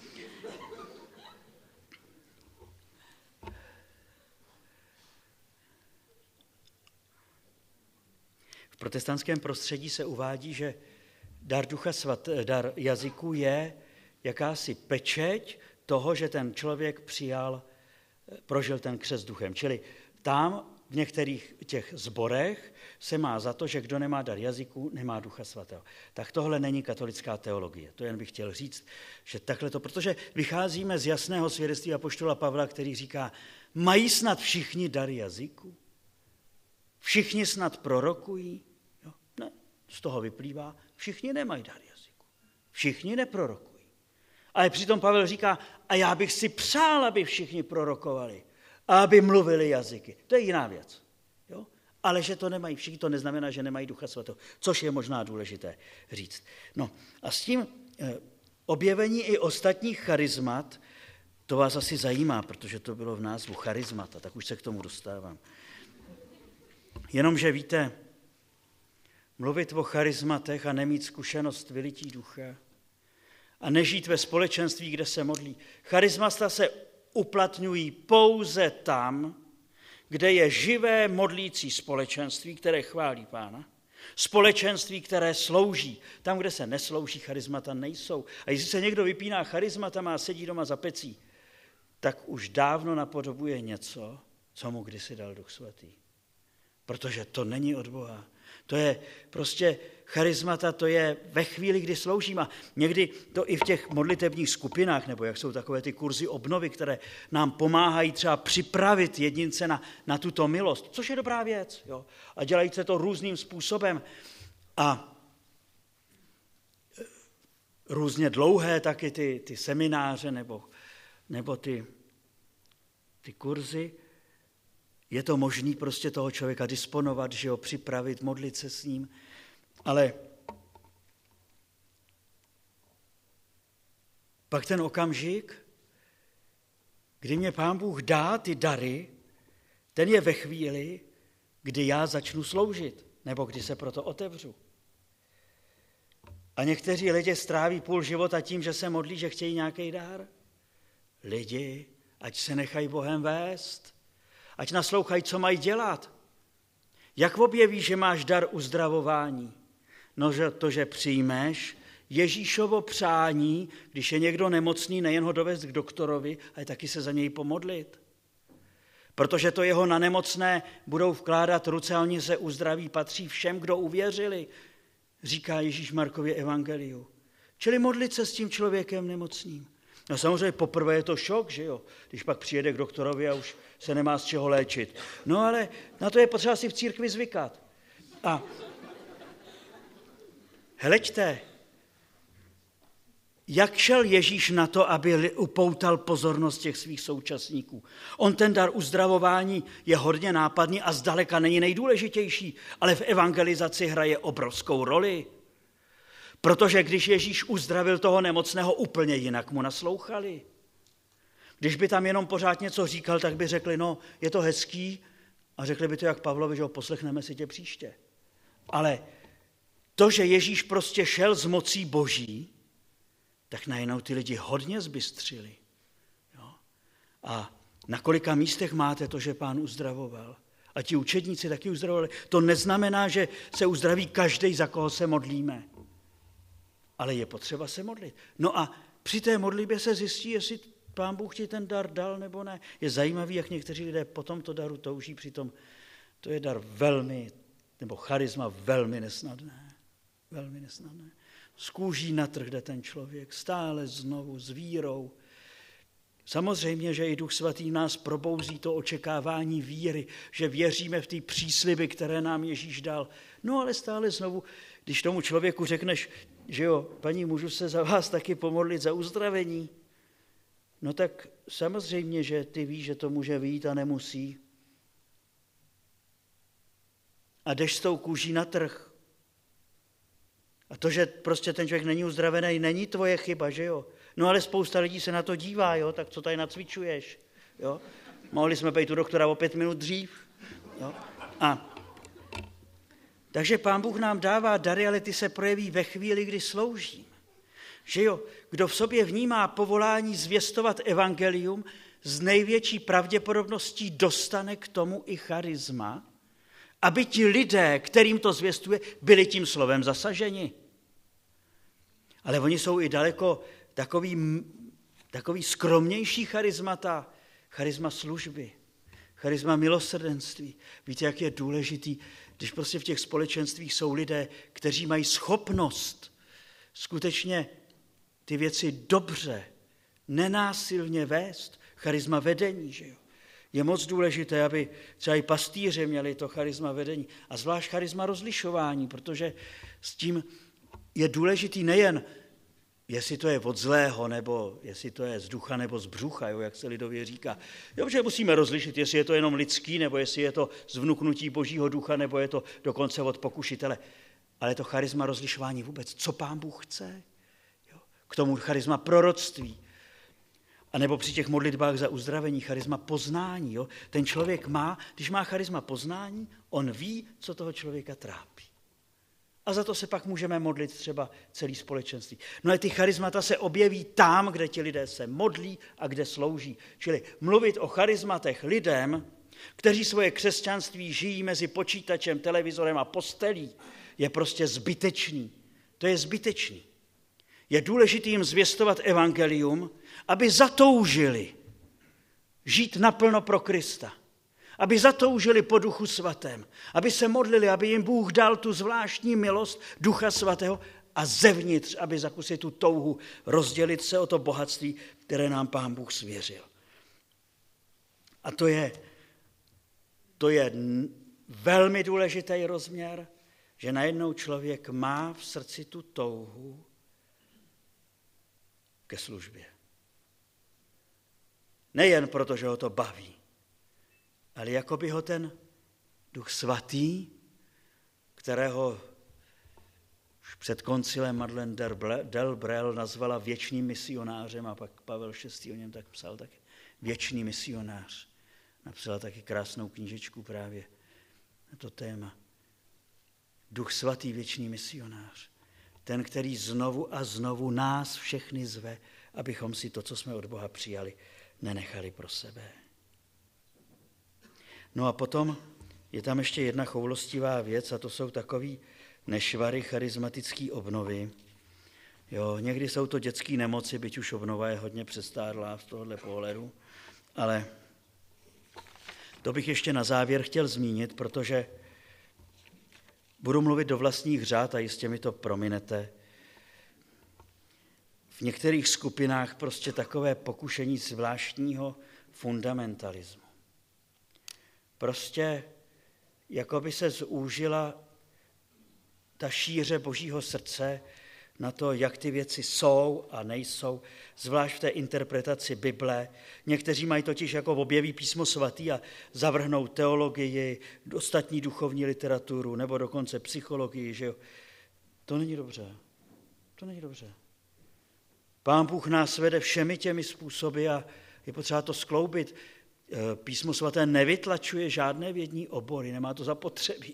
V protestantském prostředí se uvádí, že dar ducha svat, dar jazyku je jakási pečeť toho, že ten člověk přijal, prožil ten křest duchem. Čili tam v některých těch sborech se má za to, že kdo nemá dar jazyku, nemá ducha svatého. Tak tohle není katolická teologie. To jen bych chtěl říct, že takhle to, protože vycházíme z jasného svědectví apoštola Pavla, který říká, mají snad všichni dar jazyku? Všichni snad prorokují? Jo? Ne, z toho vyplývá, všichni nemají dar jazyku. Všichni neprorokují. Ale přitom Pavel říká, a já bych si přál, aby všichni prorokovali, a aby mluvili jazyky. To je jiná věc. Jo? Ale že to nemají všichni, to neznamená, že nemají ducha svatého, což je možná důležité říct. No a s tím eh, objevení i ostatních charizmat, to vás asi zajímá, protože to bylo v názvu charizmata, tak už se k tomu dostávám. Jenomže víte, mluvit o charizmatech a nemít zkušenost vylití ducha a nežít ve společenství, kde se modlí. Charizmata se uplatňují pouze tam, kde je živé modlící společenství, které chválí Pána. Společenství, které slouží. Tam, kde se neslouží, charizmata nejsou. A jestli se někdo vypíná charizmatama a sedí doma za pecí, tak už dávno napodobuje něco, co mu kdysi dal Duch Svatý. Protože to není od Boha. To je prostě charizmata, to je ve chvíli, kdy sloužím. A někdy to i v těch modlitebních skupinách, nebo jak jsou takové ty kurzy obnovy, které nám pomáhají třeba připravit jedince na, na tuto milost, což je dobrá věc. Jo? A dělají se to různým způsobem. A různě dlouhé taky ty, ty semináře nebo, nebo ty, ty kurzy. Je to možný prostě toho člověka disponovat, že ho připravit, modlit se s ním, ale pak ten okamžik, kdy mě Pán Bůh dá ty dary, ten je ve chvíli, kdy já začnu sloužit, nebo kdy se proto otevřu. A někteří lidé stráví půl života tím, že se modlí, že chtějí nějaký dár. Lidi, ať se nechají Bohem vést, ať naslouchají, co mají dělat. Jak objevíš, že máš dar uzdravování? No, že to, že přijmeš Ježíšovo přání, když je někdo nemocný, nejen ho dovést k doktorovi, ale taky se za něj pomodlit. Protože to jeho na nemocné budou vkládat ruce a oni se uzdraví, patří všem, kdo uvěřili, říká Ježíš Markově evangeliu. Čili modlit se s tím člověkem nemocným. No samozřejmě poprvé je to šok, že jo, když pak přijede k doktorovi a už se nemá z čeho léčit. No ale na to je potřeba si v církvi zvykat. A hleďte, jak šel Ježíš na to, aby upoutal pozornost těch svých současníků. On ten dar uzdravování je hodně nápadný a zdaleka není nejdůležitější, ale v evangelizaci hraje obrovskou roli. Protože když Ježíš uzdravil toho nemocného, úplně jinak mu naslouchali. Když by tam jenom pořád něco říkal, tak by řekli, no, je to hezký, a řekli by to jak Pavlovi, že ho poslechneme si tě příště. Ale to, že Ježíš prostě šel z mocí boží, tak najednou ty lidi hodně zbystřili. Jo? A na kolika místech máte to, že Pán uzdravoval? A ti učedníci taky uzdravovali. To neznamená, že se uzdraví každý, za koho se modlíme. Ale je potřeba se modlit. No a při té modlitbě se zjistí, jestli Pán Bůh ti ten dar dal nebo ne. Je zajímavý, jak někteří lidé po tomto daru touží, přitom to je dar velmi, nebo charisma velmi nesnadné. Velmi nesnadné. Z kůží na trh jde ten člověk, stále znovu, s vírou. Samozřejmě, že i Duch Svatý nás probouzí to očekávání víry, že věříme v ty přísliby, které nám Ježíš dal. No ale stále znovu když tomu člověku řekneš, že jo, paní, můžu se za vás taky pomodlit za uzdravení, no tak samozřejmě, že ty víš, že to může vyjít a nemusí. A jdeš s tou kůží na trh. A to, že prostě ten člověk není uzdravený, není tvoje chyba, že jo? No ale spousta lidí se na to dívá, jo? Tak co tady nacvičuješ? Jo? Mohli jsme být u doktora o pět minut dřív. Jo? A takže Pán Bůh nám dává dary, ale ty se projeví ve chvíli, kdy sloužím. Že jo? Kdo v sobě vnímá povolání zvěstovat evangelium, z největší pravděpodobností dostane k tomu i charisma, aby ti lidé, kterým to zvěstuje, byli tím slovem zasaženi. Ale oni jsou i daleko takový, takový skromnější charismata, charisma služby, charisma milosrdenství. Víte, jak je důležitý, když prostě v těch společenstvích jsou lidé, kteří mají schopnost skutečně ty věci dobře, nenásilně vést, charisma vedení, že jo. Je moc důležité, aby třeba i pastýři měli to charisma vedení a zvlášť charisma rozlišování, protože s tím je důležitý nejen, jestli to je od zlého, nebo jestli to je z ducha, nebo z břucha, jo, jak se lidově říká. Dobře, musíme rozlišit, jestli je to jenom lidský, nebo jestli je to z vnuknutí Božího ducha, nebo je to dokonce od pokušitele. Ale to charisma rozlišování vůbec, co Pán Bůh chce? Jo. K tomu charisma proroctví. A nebo při těch modlitbách za uzdravení charisma poznání. Jo? Ten člověk má, když má charisma poznání, on ví, co toho člověka trápí. A za to se pak můžeme modlit třeba celý společenství. No a ty charismata se objeví tam, kde ti lidé se modlí a kde slouží. Čili mluvit o charismatech lidem, kteří svoje křesťanství žijí mezi počítačem, televizorem a postelí, je prostě zbytečný. To je zbytečný. Je důležité jim zvěstovat evangelium, aby zatoužili žít naplno pro Krista. Aby zatoužili po Duchu Svatém. Aby se modlili, aby jim Bůh dal tu zvláštní milost Ducha Svatého a zevnitř, aby zakusili tu touhu rozdělit se o to bohatství, které nám Pán Bůh svěřil. A to je, to je velmi důležitý rozměr, že najednou člověk má v srdci tu touhu ke službě. Nejen proto, že ho to baví, ale jako by ho ten Duch Svatý, kterého už před koncilem Madeleine Delbrel nazvala věčným misionářem a pak Pavel šestý o něm tak psal, tak věčný misionář. Napsala taky krásnou knížečku právě na to téma. Duch Svatý, věčný misionář. Ten, který znovu a znovu nás všechny zve, abychom si to, co jsme od Boha přijali, nenechali pro sebe. No a potom je tam ještě jedna choulostivá věc a to jsou takový nešvary charismatický obnovy. Jo, někdy jsou to dětské nemoci, byť už obnova je hodně přestárlá z tohohle pohledu, ale to bych ještě na závěr chtěl zmínit, protože budu mluvit do vlastních řád a jistě mi to prominete. V některých skupinách prostě takové pokušení zvláštního fundamentalismu. Prostě jako by se zúžila ta šíře Božího srdce na to, jak ty věci jsou a nejsou, zvlášť v té interpretaci Bible. Někteří mají totiž jako objeví písmo svatý a zavrhnou teologii, ostatní duchovní literaturu nebo dokonce psychologii. Že jo? To není dobře. To není dobře. Pán Bůh nás vede všemi těmi způsoby a je potřeba to skloubit. Písmo svaté nevytlačuje žádné vědní obory, nemá to zapotřebí.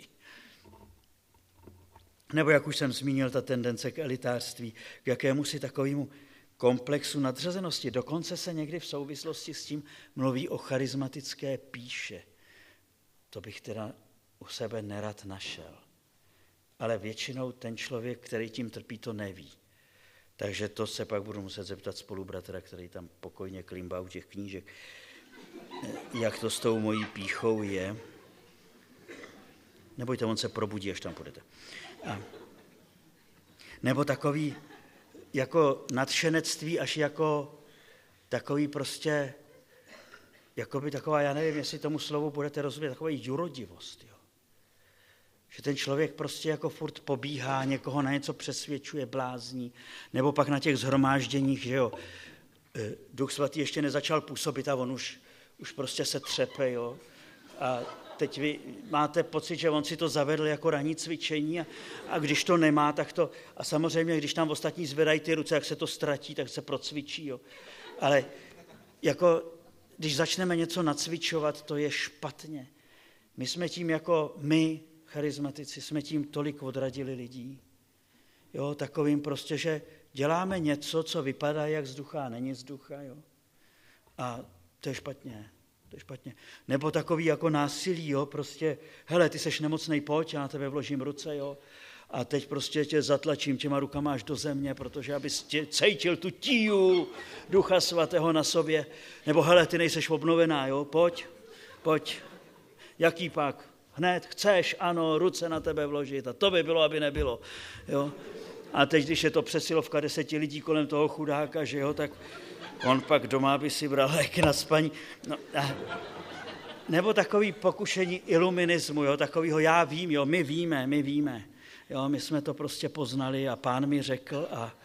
Nebo jak už jsem zmínil, ta tendence k elitářství, k jakémusi takovému komplexu nadřazenosti. Dokonce se někdy v souvislosti s tím mluví o charismatické pýše. To bych teda u sebe nerad našel. Ale většinou ten člověk, který tím trpí, to neví. Takže to se pak budu muset zeptat spolubratra, který tam pokojně klimbá u těch knížek, jak to s tou mojí pýchou je. Nebojte, on se probudí, až tam půjdete. A, nebo takový jako nadšenectví, až jako takový prostě, jako by taková, já nevím, jestli tomu slovu budete rozumět, taková jurodivost. Jo. Že ten člověk prostě jako furt pobíhá, někoho na něco přesvědčuje, blázní, nebo pak na těch shromážděních, že jo, Duch Svatý ještě nezačal působit a on už, už prostě se třepe, jo. A teď vy máte pocit, že on si to zavedl jako ranní cvičení a, a když to nemá, tak to... A samozřejmě, když tam ostatní zvedají ty ruce, jak se to ztratí, tak se procvičí, jo. Ale jako, když začneme něco nacvičovat, to je špatně. My jsme tím jako my, charizmatici, jsme tím tolik odradili lidí. Jo, takovým prostě, že děláme něco, co vypadá jak z ducha a není z ducha, jo. A to je špatně. To je špatně. Nebo takový jako násilí, jo, prostě, hele, ty seš nemocnej, pojď, já na tebe vložím ruce, jo, a teď prostě tě zatlačím těma rukama až do země, protože abys tě cítil tu tíju Ducha Svatého na sobě. Nebo hele, ty nejseš obnovená, jo, pojď, pojď. Jaký pak? Hned, chceš, ano, ruce na tebe vložit a to by bylo, aby nebylo, jo. A teď, když je to přesilovka deseti lidí kolem toho chudáka, že jo, tak on pak doma by si bral léky na spaní. No, nebo takový pokušení iluminismu, jo, takovýho já vím, jo, my víme, my víme. Jo, my jsme to prostě poznali a Pán mi řekl a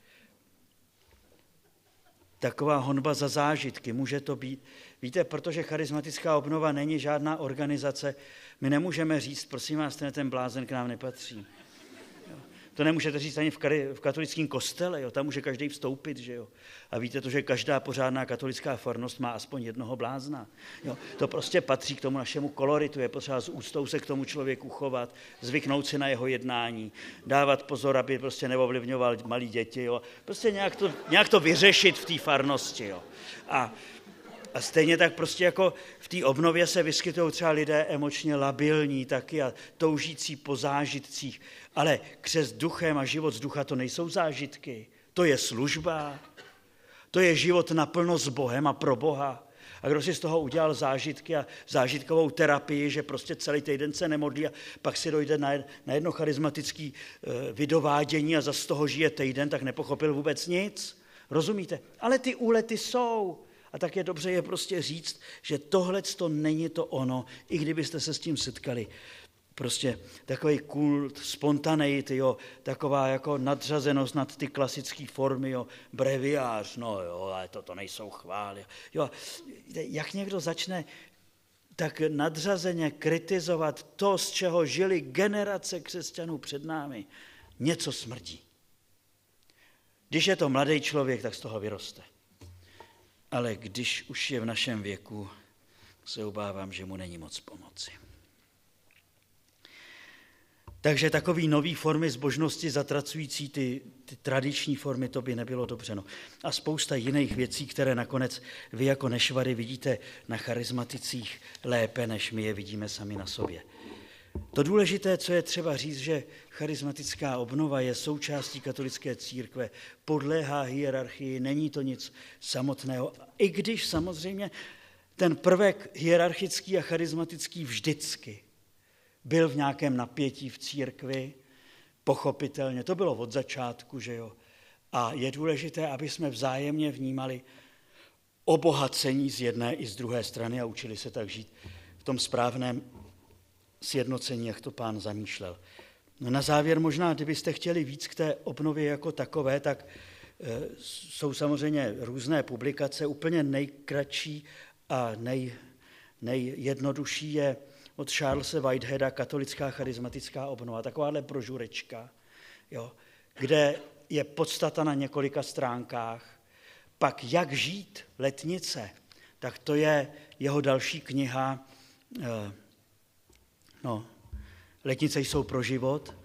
taková honba za zážitky, může to být. Víte, protože charismatická obnova není žádná organizace, my nemůžeme říct, prosím vás, ten, ten blázen k nám nepatří. To nemůžete říct ani v, v katolickém kostele, jo? Tam může každý vstoupit, že jo. A víte to, že každá pořádná katolická farnost má aspoň jednoho blázna. Jo? To prostě patří k tomu našemu koloritu, je potřeba s úctou se k tomu člověku chovat, zvyknout si na jeho jednání, dávat pozor, aby prostě neovlivňoval malí děti, jo? Prostě nějak to, nějak to vyřešit v té farnosti. Jo? A A stejně tak prostě jako v té obnově se vyskytují třeba lidé emočně labilní taky a toužící po zážitcích. Ale křest duchem a život z ducha to nejsou zážitky. To je služba. To je život naplno s Bohem a pro Boha. A kdo si z toho udělal zážitky a zážitkovou terapii, že prostě celý týden se nemodlí a pak si dojde na jedno charismatické vydovádění a zase z toho žije týden, tak nepochopil vůbec nic. Rozumíte? Ale ty úlety jsou. A tak je dobře je prostě říct, že tohlec to není to ono, i kdybyste se s tím setkali. Prostě takový kult, spontaneity, jo, taková jako nadřazenost nad ty klasické formy, jo, breviář, no jo, ale to, to nejsou chvály. Jo, jak někdo začne tak nadřazeně kritizovat to, z čeho žili generace křesťanů před námi, něco smrdí. Když je to mladý člověk, tak z toho vyroste. Ale když už je v našem věku, se obávám, že mu není moc pomoci. Takže takový nový formy zbožnosti zatracující ty, ty tradiční formy, to by nebylo dobře. No. A spousta jiných věcí, které nakonec vy jako nešvary vidíte na charizmaticích lépe, než my je vidíme sami na sobě. To důležité, co je třeba říct, že charismatická obnova je součástí katolické církve, podléhá hierarchii, není to nic samotného. I když samozřejmě ten prvek hierarchický a charismatický vždycky byl v nějakém napětí v církvi, pochopitelně, to bylo od začátku, že jo. A je důležité, aby jsme vzájemně vnímali obohacení z jedné i z druhé strany a učili se tak žít v tom správném sjednocení, jak to Pán zamýšlel. No na závěr možná, kdybyste chtěli víc k té obnově jako takové, tak e, jsou samozřejmě různé publikace. Úplně nejkratší a nej, nejjednodušší je od Charlese Whiteheada Katolická charismatická obnova. Takováhle brožurečka, jo, kde je podstata na několika stránkách. Pak Jak žít letnice, tak to je jeho další kniha. E, no, Letnice jsou pro život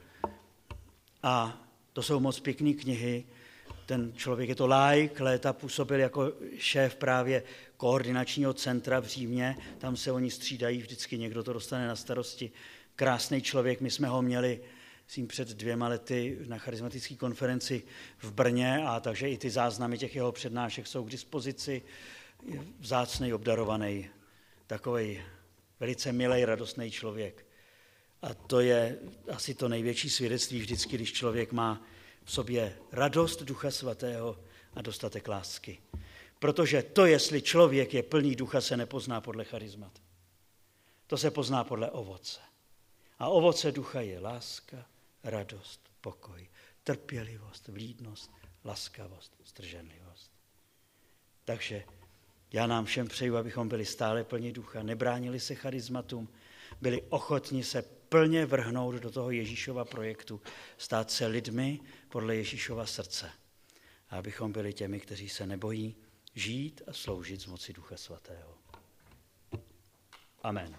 a to jsou moc pěkné knihy. Ten člověk je to laik, léta působil jako šéf právě koordinačního centra v Římě, tam se oni střídají, vždycky někdo to dostane na starosti. Krásný člověk, my jsme ho měli myslím, před dvěma lety na charismatické konferenci v Brně, a takže i ty záznamy těch jeho přednášek jsou k dispozici. Vzácnej, obdarovaný, takovej velice milej, radostný člověk. A to je asi to největší svědectví vždycky, když člověk má v sobě radost Ducha Svatého a dostatek lásky. Protože to, jestli člověk je plný ducha, se nepozná podle charizmat. To se pozná podle ovoce. A ovoce ducha je láska, radost, pokoj, trpělivost, vlídnost, laskavost, zdrženlivost. Takže já nám všem přeju, abychom byli stále plni ducha, nebránili se charizmatům, byli ochotni se plně vrhnout do toho Ježíšova projektu, stát se lidmi podle Ježíšova srdce. A abychom byli těmi, kteří se nebojí žít a sloužit z moci Ducha Svatého. Amen.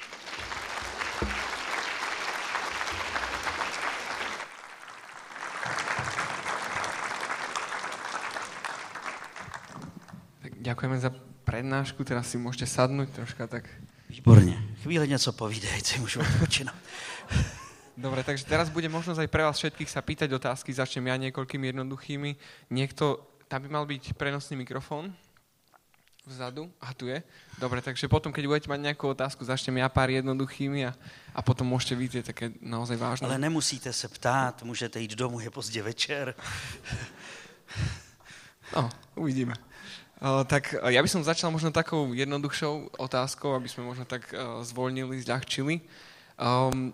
Tak ďakujeme za prednášku, teraz si môžete sadnúť troška tak. Výborně. Chvíli něco povídejte, můžu odpočinout. Dobre, takže teraz bude možnosť aj pre vás všetkých sa pýtať otázky. Začnem ja niekoľkými jednoduchými. Niekto, tam by mal byť prenosný mikrofón vzadu. A tu je. Dobre, takže potom, keď budete mať nejakú otázku, začnem ja pár jednoduchými a, a potom môžete vy tie také naozaj vážne. Ale nemusíte se ptát, můžete jít domů, je pozdě večer. No, uvidíme. Uh, tak uh, ja by som začal možno takou jednoduchšou otázkou, aby sme možno tak uh, zvolnili, zľahčili. Um,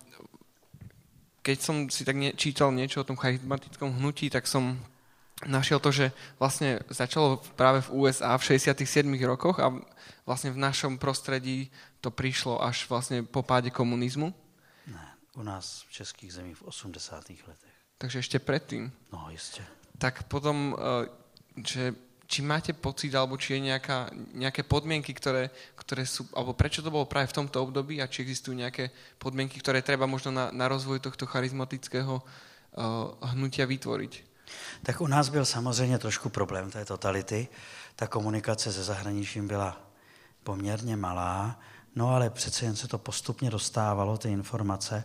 keď som si tak nie, čítal niečo o tom charizmatickom hnutí, tak som našiel to, že vlastne začalo práve v ú es á v šesťdesiatych siedmych rokoch a vlastne v našom prostredí to prišlo až vlastne po páde komunizmu. Ne, u nás v českých zemích v osmdesátých letech. Takže ešte predtým. No, jistě. Tak potom, uh, že či máte pocit, alebo či je nejaká, nejaké podmienky, ktoré, ktoré sú, alebo prečo to bolo práve v tomto období a či existujú nejaké podmienky, ktoré treba možno na, na rozvoj tohto charizmatického uh, hnutia vytvoriť? Tak u nás byl samozřejmě trošku problém té totality. Ta komunikace se zahraničím byla poměrně malá, no ale přece jen se to postupně dostávalo, ty informace,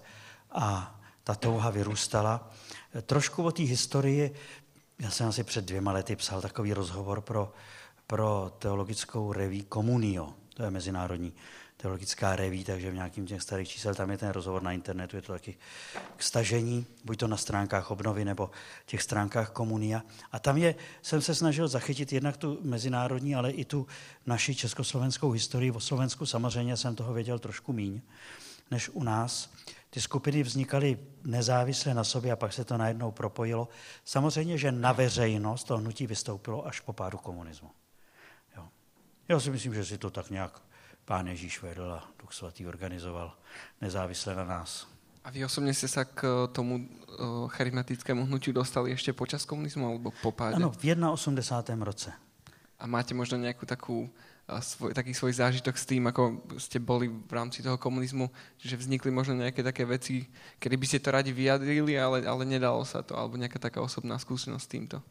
a ta touha vyrůstala. Trošku o té historii. Já jsem asi před dvěma lety psal takový rozhovor pro, pro teologickou reví Communio. To je mezinárodní teologická reví, takže v nějakým těch starých čísel, tam je ten rozhovor na internetu, je to taky k stažení, buď to na stránkách Obnovy nebo těch stránkách Communia. A tam je, jsem se snažil zachytit jednak tu mezinárodní, ale i tu naši československou historii. O Slovensku samozřejmě jsem toho věděl trošku míň než u nás. Ty skupiny vznikaly nezávisle na sobě a pak se to najednou propojilo. Samozřejmě, že na veřejnost to hnutí vystoupilo až po pádu komunismu. Jo. Já si myslím, že si to tak nějak Pán Ježíš vedl a Duch Svatý organizoval nezávisle na nás. A vy osobně jste se k tomu charizmatickému hnutiu dostali ještě počas komunizmu alebo po páde? Ano, v osmdesátém prvním roce. A máte možno nejakú takú, svoj, taký svoj zážitok s tým, ako ste boli v rámci toho komunizmu, že vznikli možno nejaké také veci, kedy by ste to radi vyjadrili, ale, ale nedalo sa to, alebo nejaká taká osobná skúsenosť s týmto?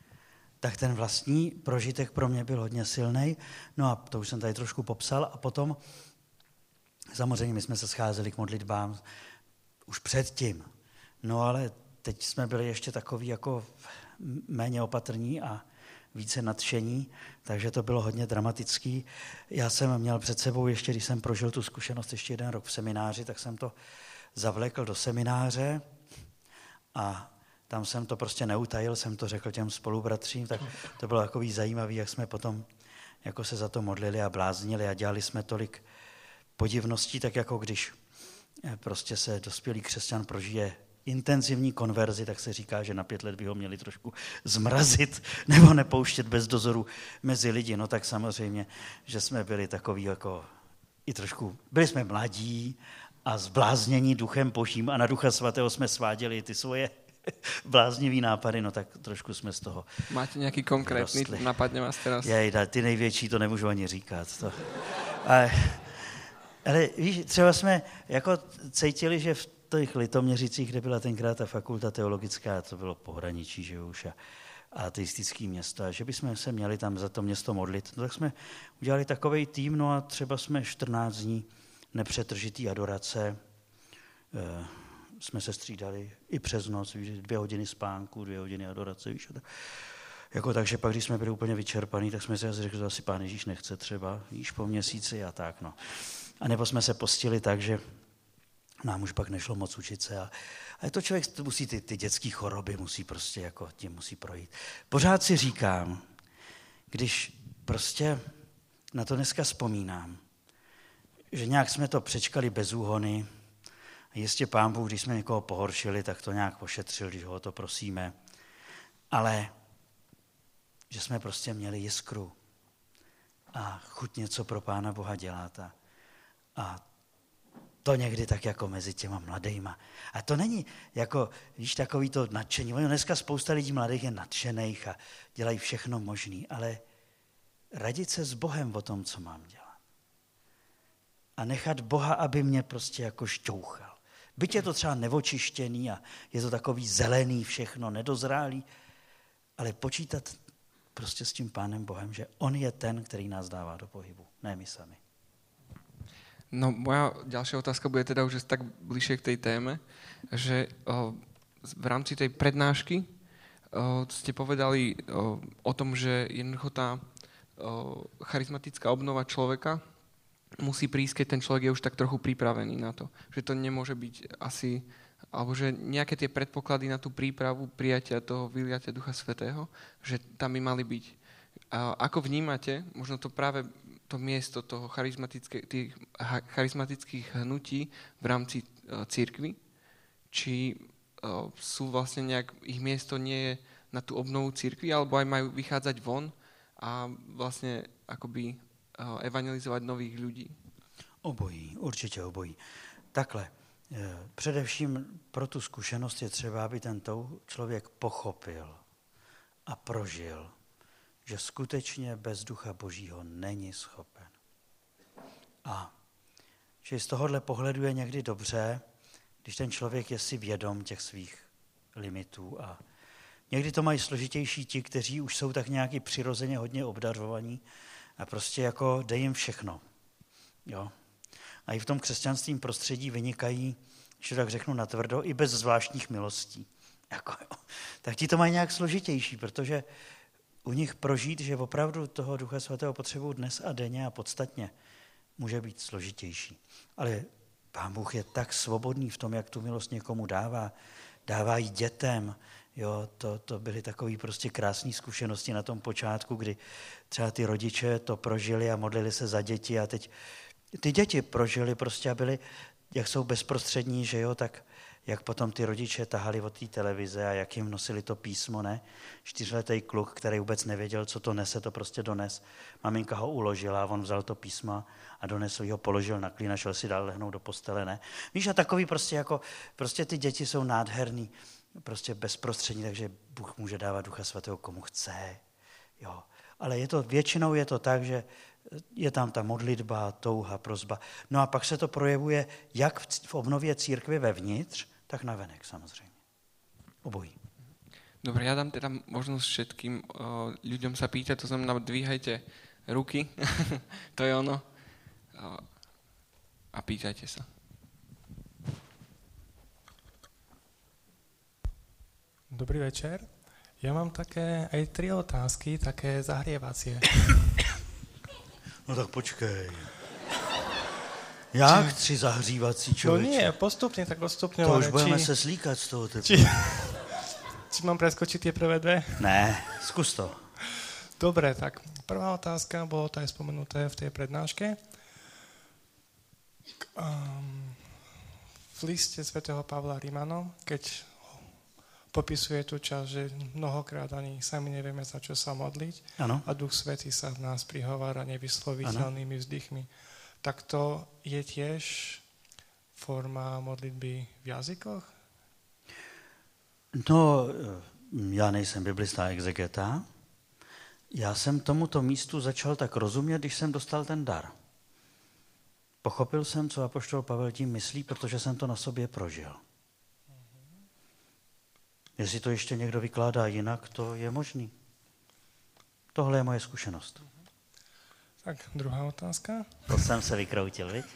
Tak ten vlastní prožitek pro mě byl hodně silný, no a to už jsem tady trošku popsal. A potom samozřejmě my jsme se scházeli k modlitbám už předtím, no ale teď jsme byli ještě takový jako méně opatrní a více nadšení, takže to bylo hodně dramatický. Já jsem měl před sebou ještě, když jsem prožil tu zkušenost ještě jeden rok v semináři, tak jsem to zavlekl do semináře a tam jsem to prostě neutajil, jsem to řekl těm spolubratřím, tak to bylo takový zajímavý, jak jsme potom jako se za to modlili a bláznili a dělali jsme tolik podivností, tak jako když prostě se dospělý křesťan prožije intenzivní konverzi, tak se říká, že na pět let by ho měli trošku zmrazit nebo nepouštět bez dozoru mezi lidi. No tak samozřejmě, že jsme byli takový jako i trošku, byli jsme mladí a zbláznění duchem božím a na Ducha Svatého jsme sváděli ty svoje bláznivý nápady, no tak trošku jsme z toho. Máte nějaký konkrétní, napadne vás teraz? Jej, ty největší, to nemůžu ani říkat. To. Ale, ale víš, třeba jsme jako cítili, že v těch Litoměřicích, kde byla tenkrát ta fakulta teologická, to bylo pohraničí, že už, a, a ateistický město, a že bychom se měli tam za to město modlit. No tak jsme udělali takovej tým, no a třeba jsme čtrnáct dní nepřetržitý adorace, e, jsme se střídali i přes noc, víš, dvě hodiny spánku, dvě hodiny adorace, víš, tak, jako takže pak, když jsme byli úplně vyčerpaní, tak jsme si řekli, že asi Pán Ježíš nechce třeba, víš, po měsíci a tak, no. A nebo jsme se postili tak, že nám už pak nešlo moc učit se. A, a to člověk musí, ty, ty dětské choroby musí prostě jako tím musí projít. Pořád si říkám, když prostě na to dneska vzpomínám, že nějak jsme to přečkali bez úhony, Jistě Pán Bůh, když jsme někoho pohoršili, tak to nějak pošetřil, když ho o to prosíme. Ale že jsme prostě měli jiskru a chuť něco pro Pána Boha dělat. A, a to někdy tak jako mezi těma mladejma. A to není jako, víš, takový to nadšení. Dneska spousta lidí mladých je nadšených a dělají všechno možný, ale radit se s Bohem o tom, co mám dělat. A nechat Boha, aby mě prostě jako šťouchal. Byť je to třeba neočištěný a je to takový zelený všechno, nedozrálý, ale počítat prostě s tím Pánem Bohem, že on je ten, který nás dává do pohybu, ne my sami. No moja ďalšia otázka bude teda už tak bližšie k tej téme, že o, v rámci tej prednášky o, ste povedali o, o tom, že jednoducho tá o, charizmatická obnova človeka musí prísť, keď ten človek je už tak trochu pripravený na to. Že to nemôže byť asi, alebo že nejaké tie predpoklady na tú prípravu prijatia toho vyliatia Ducha Svätého, že tam by mali byť. A ako vnímate, možno to práve to miesto toho charizmatické, tých charizmatických hnutí v rámci cirkvi, či uh, sú vlastne nejak, ich miesto nie je na tú obnovu cirkvi, alebo aj majú vychádzať von a vlastne akoby uh, evangelizovať nových ľudí? Obojí, určitě obojí. Takhle, především pro tu zkušenost je třeba, aby ten člověk pochopil a prožil, že skutečně bez Ducha Božího není schopen. A že z tohohle pohledu je někdy dobře, když ten člověk je si vědom těch svých limitů. A někdy to mají složitější ti, kteří už jsou tak nějaký přirozeně hodně obdarovaní a prostě jako dej jim všechno. Jo. A i v tom křesťanském prostředí vynikají, že tak řeknu natvrdo, i bez zvláštních milostí. Jako, jo. Tak ti to mají nějak složitější, protože u nich prožít, že opravdu toho Ducha Svatého potřebují dnes a denně a podstatně, může být složitější. Ale Pán Bůh je tak svobodný v tom, jak tu milost někomu dává. Dává ji dětem. Jo, to, to byly takové prostě krásné zkušenosti na tom počátku, kdy třeba ty rodiče to prožili a modlili se za děti a teď ty děti prožili prostě a byli, jak jsou bezprostřední, že jo, tak jak potom ty rodiče tahali od té televize a jak jim nosili to písmo, ne? Čtyřletý kluk, který vůbec nevěděl, co to nese, to prostě dones. Maminka ho uložila a on vzal to písmo a donesl ho, položil na klín a šel si dál lehnout do postele, ne? Víš, a takový prostě jako, prostě ty děti jsou nádherný, prostě bezprostřední, takže Bůh může dávat Ducha Svatého komu chce, jo. Ale je to, většinou je to tak, že je tam ta modlitba, touha, prosba. No a pak se to projevuje jak v obnově církve vevnitř, tak navenek samozřejmě. Obojí. Dobre, ja dám teda možnosť všetkým uh, ľuďom sa pýtať, to znamená, dvíhajte ruky, to je ono, uh, a pýtajte sa. Dobrý večer. Ja mám také aj tri otázky, také zahrievacie. No tak počkej. Jak či... tři zahřívací člověče? No nie, postupne, tak postupne. To už budeme či... se slíkat z toho tepla. Či... či mám preskočiť tie prvé dve? Ne, skús to. Dobre, tak prvá otázka, bolo to aj spomenuté v tej prednáške. Um, v liste svätého Pavla Rímanom, keď popisuje tú časť, že mnohokrát ani sami nevieme, za čo sa modliť. Ano. A Duch Svätý sa v nás prihovára nevysloviteľnými vzdychmi. Tak to je tiež forma modlitby v jazykoch? No, já nejsem biblista exegeta. Já jsem tomuto místu začal tak rozumět, když jsem dostal ten dar. Pochopil jsem, co apoštol Pavel tím myslí, protože jsem to na sobě prožil. Jestli to ještě někdo vykládá jinak, to je možný. Tohle je moje zkušenost. Tak, druhá otázka. To jsem se vykroutil, viď?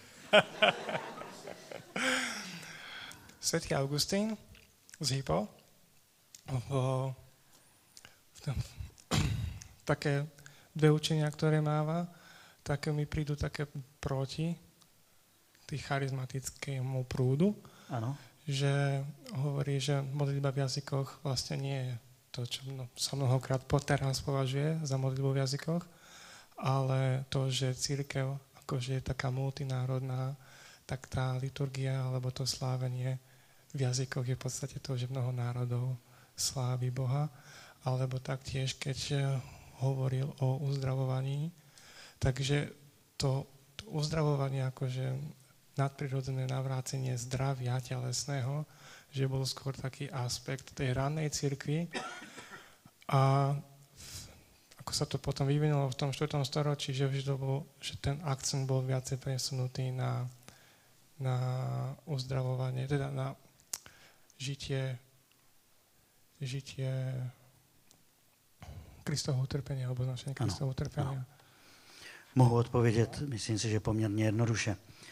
Svätý Augustín z Hippo vo, v tom, také dve učenia, ktoré máva, také mi prídu také proti tých charizmatickému prúdu. Ano. Že hovorí, že modlitba v jazykoch vlastne nie je to, čo sa mnohokrát teraz považuje za modlitbu v jazykoch, ale to, že cirkev akože je taká multinárodná, tak tá liturgia alebo to slávenie v jazykoch je v podstate to, že mnoho národov slávi Boha, alebo taktiež, keď hovoril o uzdravovaní, takže to, to uzdravovanie akože nadprirodzené navrácenie zdravia telesného, že bol skôr taký aspekt tej rannej cirkvi a ako sa to potom vyvinulo v tom štvrtom storočí, že, to bol, že ten akcent bol viacej presunutý na, na uzdravovanie, teda na žitie, žitie Kristovho utrpenia, alebo značenie Kristovho utrpenia. Ano. Mohu odpovědět, myslím si, že poměrně jednoduše.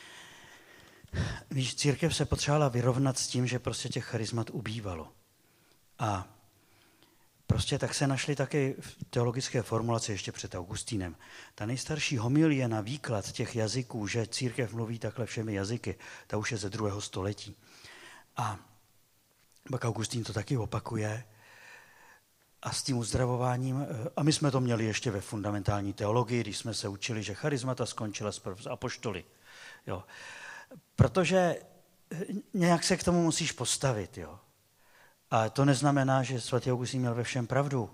Víš, církev se potřebovala vyrovnat s tím, že prostě těch charizmat ubývalo. A prostě tak se našly taky teologické formulace ještě před Augustínem. Ta nejstarší homilie na výklad těch jazyků, že církev mluví takhle všemi jazyky, ta už je ze druhého století. A pak Augustín to taky opakuje. A s tím uzdravováním, a my jsme to měli ještě ve fundamentální teologii, když jsme se učili, že charizmata skončila s apoštoly. Jo. Protože nějak se k tomu musíš postavit. Jo. A to neznamená, že svatý Augustín měl ve všem pravdu.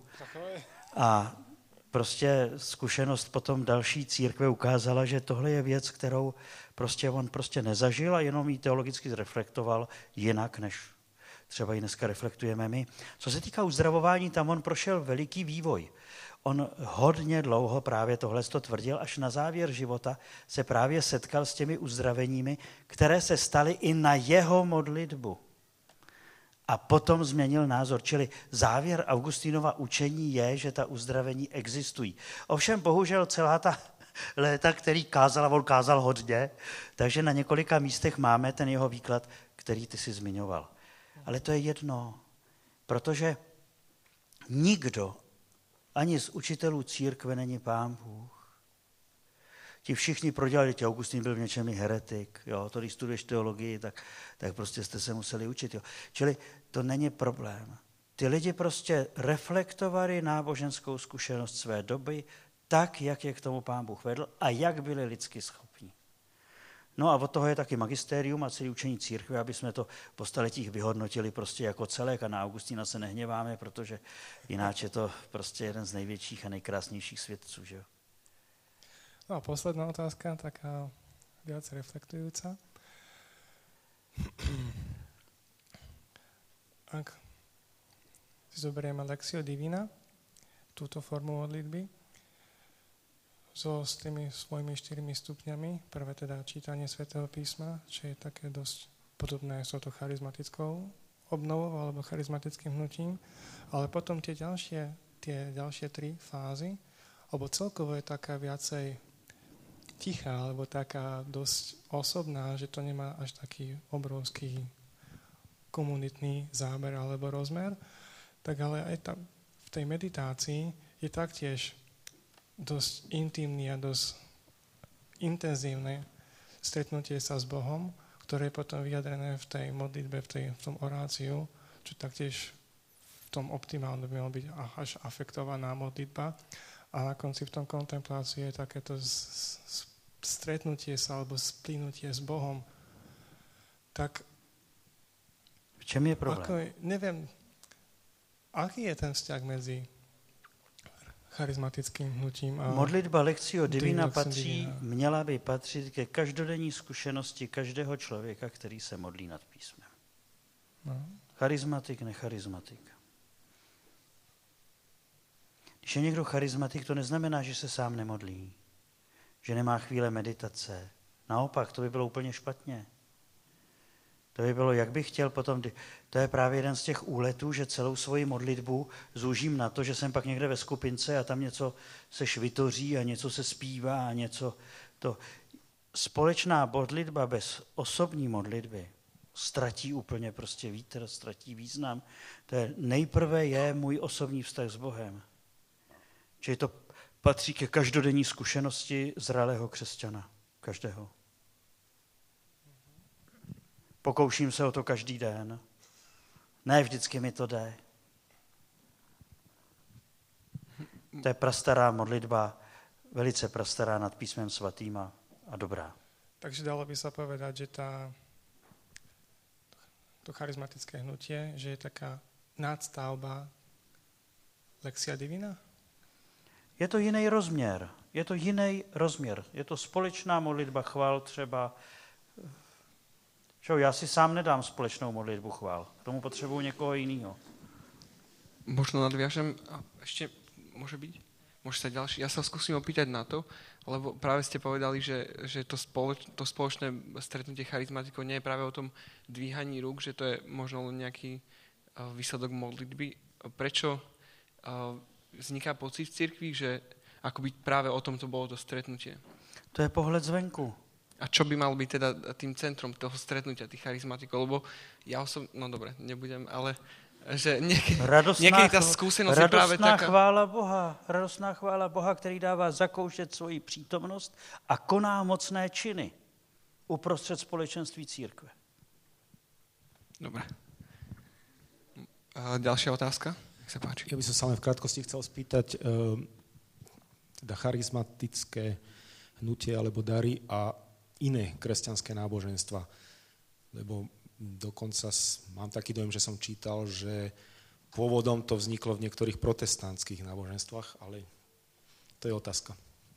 A prostě zkušenost potom další církve ukázala, že tohle je věc, kterou prostě on prostě nezažil a jenom ji teologicky zreflektoval jinak, než třeba ji dneska reflektujeme my. Co se týká uzdravování, tam on prošel veliký vývoj. On hodně dlouho právě tohle to tvrdil, až na závěr života se právě setkal s těmi uzdraveními, které se staly i na jeho modlitbu. A potom změnil názor. Čili závěr Augustínova učení je, že ta uzdravení existují. Ovšem bohužel celá ta léta, který kázal, a on kázal hodně, takže na několika místech máme ten jeho výklad, který ty si zmiňoval. Ale to je jedno, protože nikdo, ani z učitelů církve není Pán Bůh. Ti všichni prodělali, tě Augustín byl v něčem i heretik, jo, to když studuješ teologii, tak, tak prostě jste se museli učit. Jo. Čili to není problém. Ty lidi prostě reflektovali náboženskou zkušenost své doby tak, jak je k tomu Pán Bůh vedl a jak byli lidsky schopni. No a od toho je taky magistérium a celý učení církve, aby jsme to po staletích vyhodnotili prostě jako celek a na Augustína se nehněváme, protože jináč je to prostě jeden z největších a nejkrásnějších svědců. Že? No a posledná otázka, taká viac reflektujúca. Ak si zoberieme Lectio Divina, túto formu modlitby, so s tými svojimi štyrmi stupňami. Prvé teda čítanie Svätého písma, čo je také dosť podobné s touto charizmatickou obnovou alebo charizmatickým hnutím. Ale potom tie ďalšie, tie ďalšie tri fázy, alebo celkovo je taká viacej tichá, alebo taká dosť osobná, že to nemá až taký obrovský komunitný záber alebo rozmer. Tak ale aj tam v tej meditácii je taktiež dosť intimný a dosť intenzívne stretnutie sa s Bohom, ktoré je potom vyjadrené v tej modlitbe, v, tej, v tom oráciu, čo taktiež v tom optimálne by malo byť až afektovaná modlitba. A na konci v tom kontemplácii je takéto stretnutie sa alebo splynutie s Bohom. Tak v čem je problém? Ako, neviem, aký je ten vzťah medzi charizmatickým hnutím a... Modlitba Lectio Divina patří, měla by patřit ke každodenní zkušenosti každého člověka, který se modlí nad písmem. No. Charizmatik, necharizmatik. Když je někdo charizmatik, to neznamená, že se sám nemodlí, že nemá chvíle meditace. Naopak, to by bylo úplně špatně. To by bylo, jak bych chtěl potom, to je právě jeden z těch úletů, že celou svoji modlitbu zúžím na to, že jsem pak někde ve skupince a tam něco se švitoří a něco se zpívá a něco to. Společná modlitba bez osobní modlitby ztratí úplně prostě vítr, ztratí význam. To je, nejprve je můj osobní vztah s Bohem. Čili to patří ke každodenní zkušenosti zralého křesťana. Každého. Pokouším se o to každý den. Ne vždycky mi to jde. To je prastará modlitba, velice prastará nad písmem svatým a, a dobrá. Takže dalo by sa povedať, že tá, to charizmatické hnutie, že je taká nadstavba Lectio Divina? Je to jiný rozměr. Je to jiný rozměr. Je to společná modlitba chvál třeba. Čo, já si sám nedám společnou modlitbu chvál. K tomu potřebuji někoho jiného. Možno nadviažem, a ešte môže byť? Môže sa ďalší. Ja sa skúsim opýtať na to, lebo práve ste povedali, že, že to, spoloč, to spoločné stretnutie charizmatikov nie je práve o tom dvíhaní rúk, že to je možno len nejaký uh, výsledok modlitby. Prečo uh, vzniká pocit v cirkvi, že akoby práve o tom to bolo to stretnutie? To je pohled zvenku. A čo by mal byť teda tým centrom toho stretnutia, tých charizmatikov? Lebo ja osobne, no dobre, nebudem, ale že niekedy, radostná, niekedy tá skúsenosť je práve taká... Radostná chvála Boha, radostná chvála Boha, který dává zakoušet svoji přítomnost a koná mocné činy uprostřed společenství církve. Dobre. A ďalšia otázka? Nech sa páči. Ja by som sa len v krátkosti chcel spýtať, teda charizmatické hnutie alebo dary a iné kresťanské náboženstva, lebo dokonca mám taký dojem, že som čítal, že pôvodom to vzniklo v niektorých protestantských náboženstvách, ale to je otázka.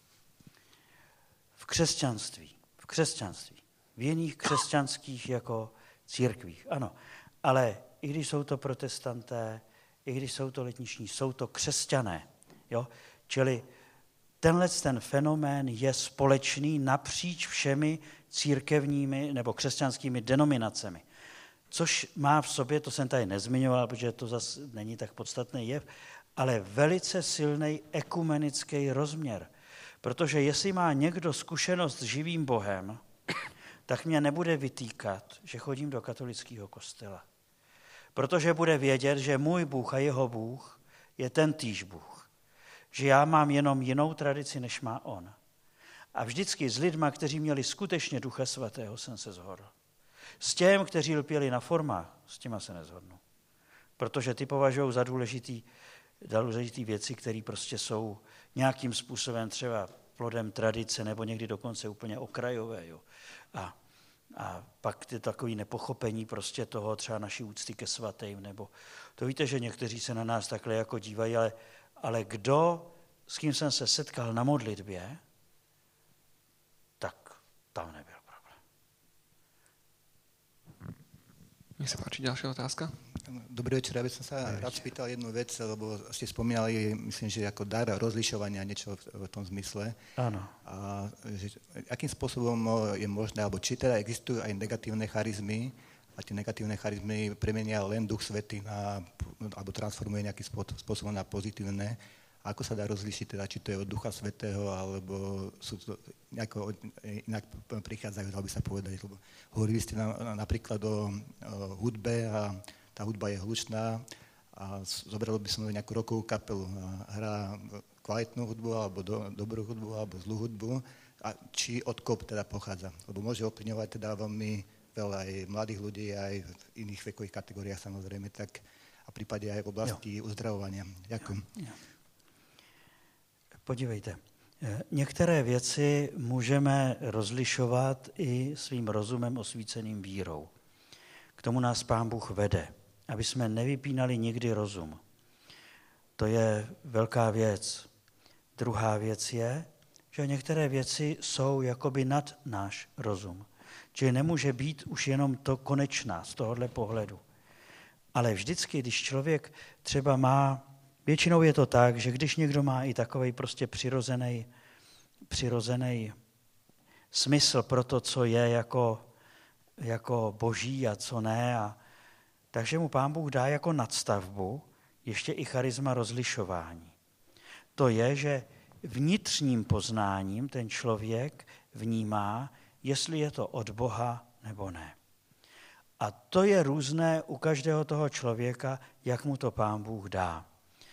V křesťanství, v křesťanství, v jiných křesťanských jako církvích, ano, ale i když jsou to protestanté, i když jsou to letniční, jsou to křesťané, jo, čili tenhle ten fenomén je společný napříč všemi církevními nebo křesťanskými denominacemi. Což má v sobě, to jsem tady nezmiňoval, protože to zase není tak podstatný jev, ale velice silný ekumenický rozměr. Protože jestli má někdo zkušenost s živým Bohem, tak mě nebude vytýkat, že chodím do katolického kostela. Protože bude vědět, že můj Bůh a jeho Bůh je ten týž Bůh. Že já mám jenom jinou tradici, než má on. A vždycky s lidma, kteří měli skutečně Ducha Svatého, jsem se shodl. S těm, kteří lpěli na formách, s těma se nezhodnu. Protože ty považují za důležitý, důležitý věci, které prostě jsou nějakým způsobem třeba plodem tradice nebo někdy dokonce úplně okrajové. Jo. A, a pak je takový nepochopení prostě toho třeba naší úcty ke svatým. Nebo to víte, že někteří se na nás takhle jako dívají, ale, ale kdo, s kým jsem se setkal na modlitbě, tak tam nebyl problém. Nech sa páči, ďalšia otázka. Dobrý večer, ja by som sa rád spýtal jednu vec, lebo ste spomínali, myslím, že ako dar rozlišovania niečo v tom zmysle. Áno. A že, akým spôsobom je možné, alebo či teda existujú aj negatívne charizmy a tie negatívne charizmy premenia len Duch Svätý na, alebo transformuje nejakým spôsobom na pozitívne. Ako sa dá rozlišiť, teda, či to je od Ducha Svätého, alebo sú to nejako inak prichádzajú, dalo by sa povedať. Lebo hovorili ste na, napríklad o, o hudbe a tá hudba je hlučná a zobralo by som nejakú rockovú kapelu a hrá kvalitnú hudbu, alebo do, dobrú hudbu, alebo zlú hudbu. A či od kop teda pochádza. Lebo môže ovplyvňovať teda veľmi veľa aj mladých ľudí, aj v iných vekových kategóriách samozrejme, tak a v prípade aj v oblasti jo. uzdravovania. Ďakujem. Jo. Jo. Podívejte, některé věci můžeme rozlišovat i svým rozumem osvíceným vírou. K tomu nás Pán Bůh vede, aby jsme nevypínali nikdy rozum. To je velká věc. Druhá věc je, že některé věci jsou jakoby nad náš rozum. Čili nemůže být už jenom to konečná z tohohle pohledu. Ale vždycky, když člověk třeba má, většinou je to tak, že když někdo má i takovej prostě přirozený, přirozený smysl pro to, co je jako, jako boží a co ne, a, takže mu Pán Bůh dá jako nadstavbu ještě i charisma rozlišování. To je, že vnitřním poznáním ten člověk vnímá, jestli je to od Boha nebo ne. A to je různé u každého toho člověka, jak mu to Pán Bůh dá.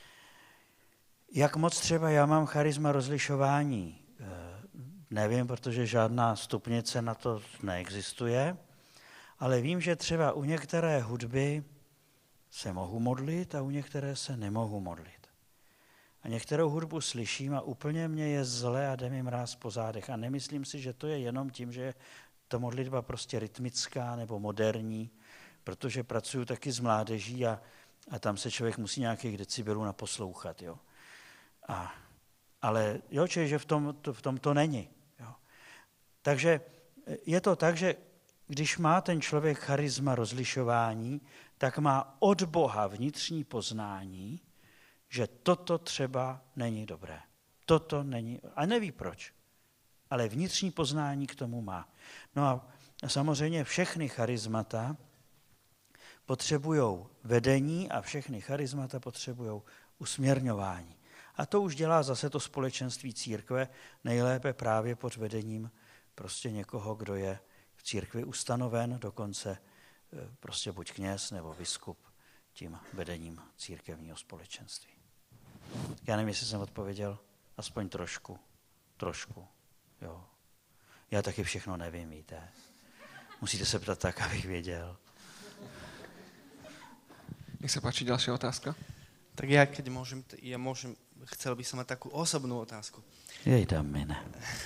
Jak moc třeba já mám charisma rozlišování? Nevím, protože žádná stupnice na to neexistuje, ale vím, že třeba u některé hudby se mohu modlit a u některé se nemohu modlit. a některou hudbu slyším a úplně mě je zle a jde mi mráz po zádech. A nemyslím si, že to je jenom tím, že je ta modlitba prostě rytmická nebo moderní, protože pracuju taky s mládeží a, a tam se člověk musí nějakých decibelů naposlouchat. Jo. A, ale jo, čiže že v tom to, v tom to není. Jo. Takže je to tak, že když má ten člověk charisma rozlišování, tak má od Boha vnitřní poznání, že toto třeba není dobré. Toto není, a neví proč, ale vnitřní poznání k tomu má. No a samozřejmě všechny charismata potřebují vedení a všechny charismata potřebují usměrňování. A to už dělá zase to společenství církve, nejlépe právě pod vedením prostě někoho, kdo je v církvi ustanoven, dokonce prostě buď kněz nebo biskup tím vedením církevního společenství. Já nevím, jestli jsem odpověděl, aspoň trošku, trošku, jo. Já taky všechno nevím, víte. Musíte se ptat tak, abych věděl. Nech sa páči, ďalšia otázka. Tak ja, keď môžem, ja môžem, chcel by som mať takú osobnú otázku. Jej dám mi ne.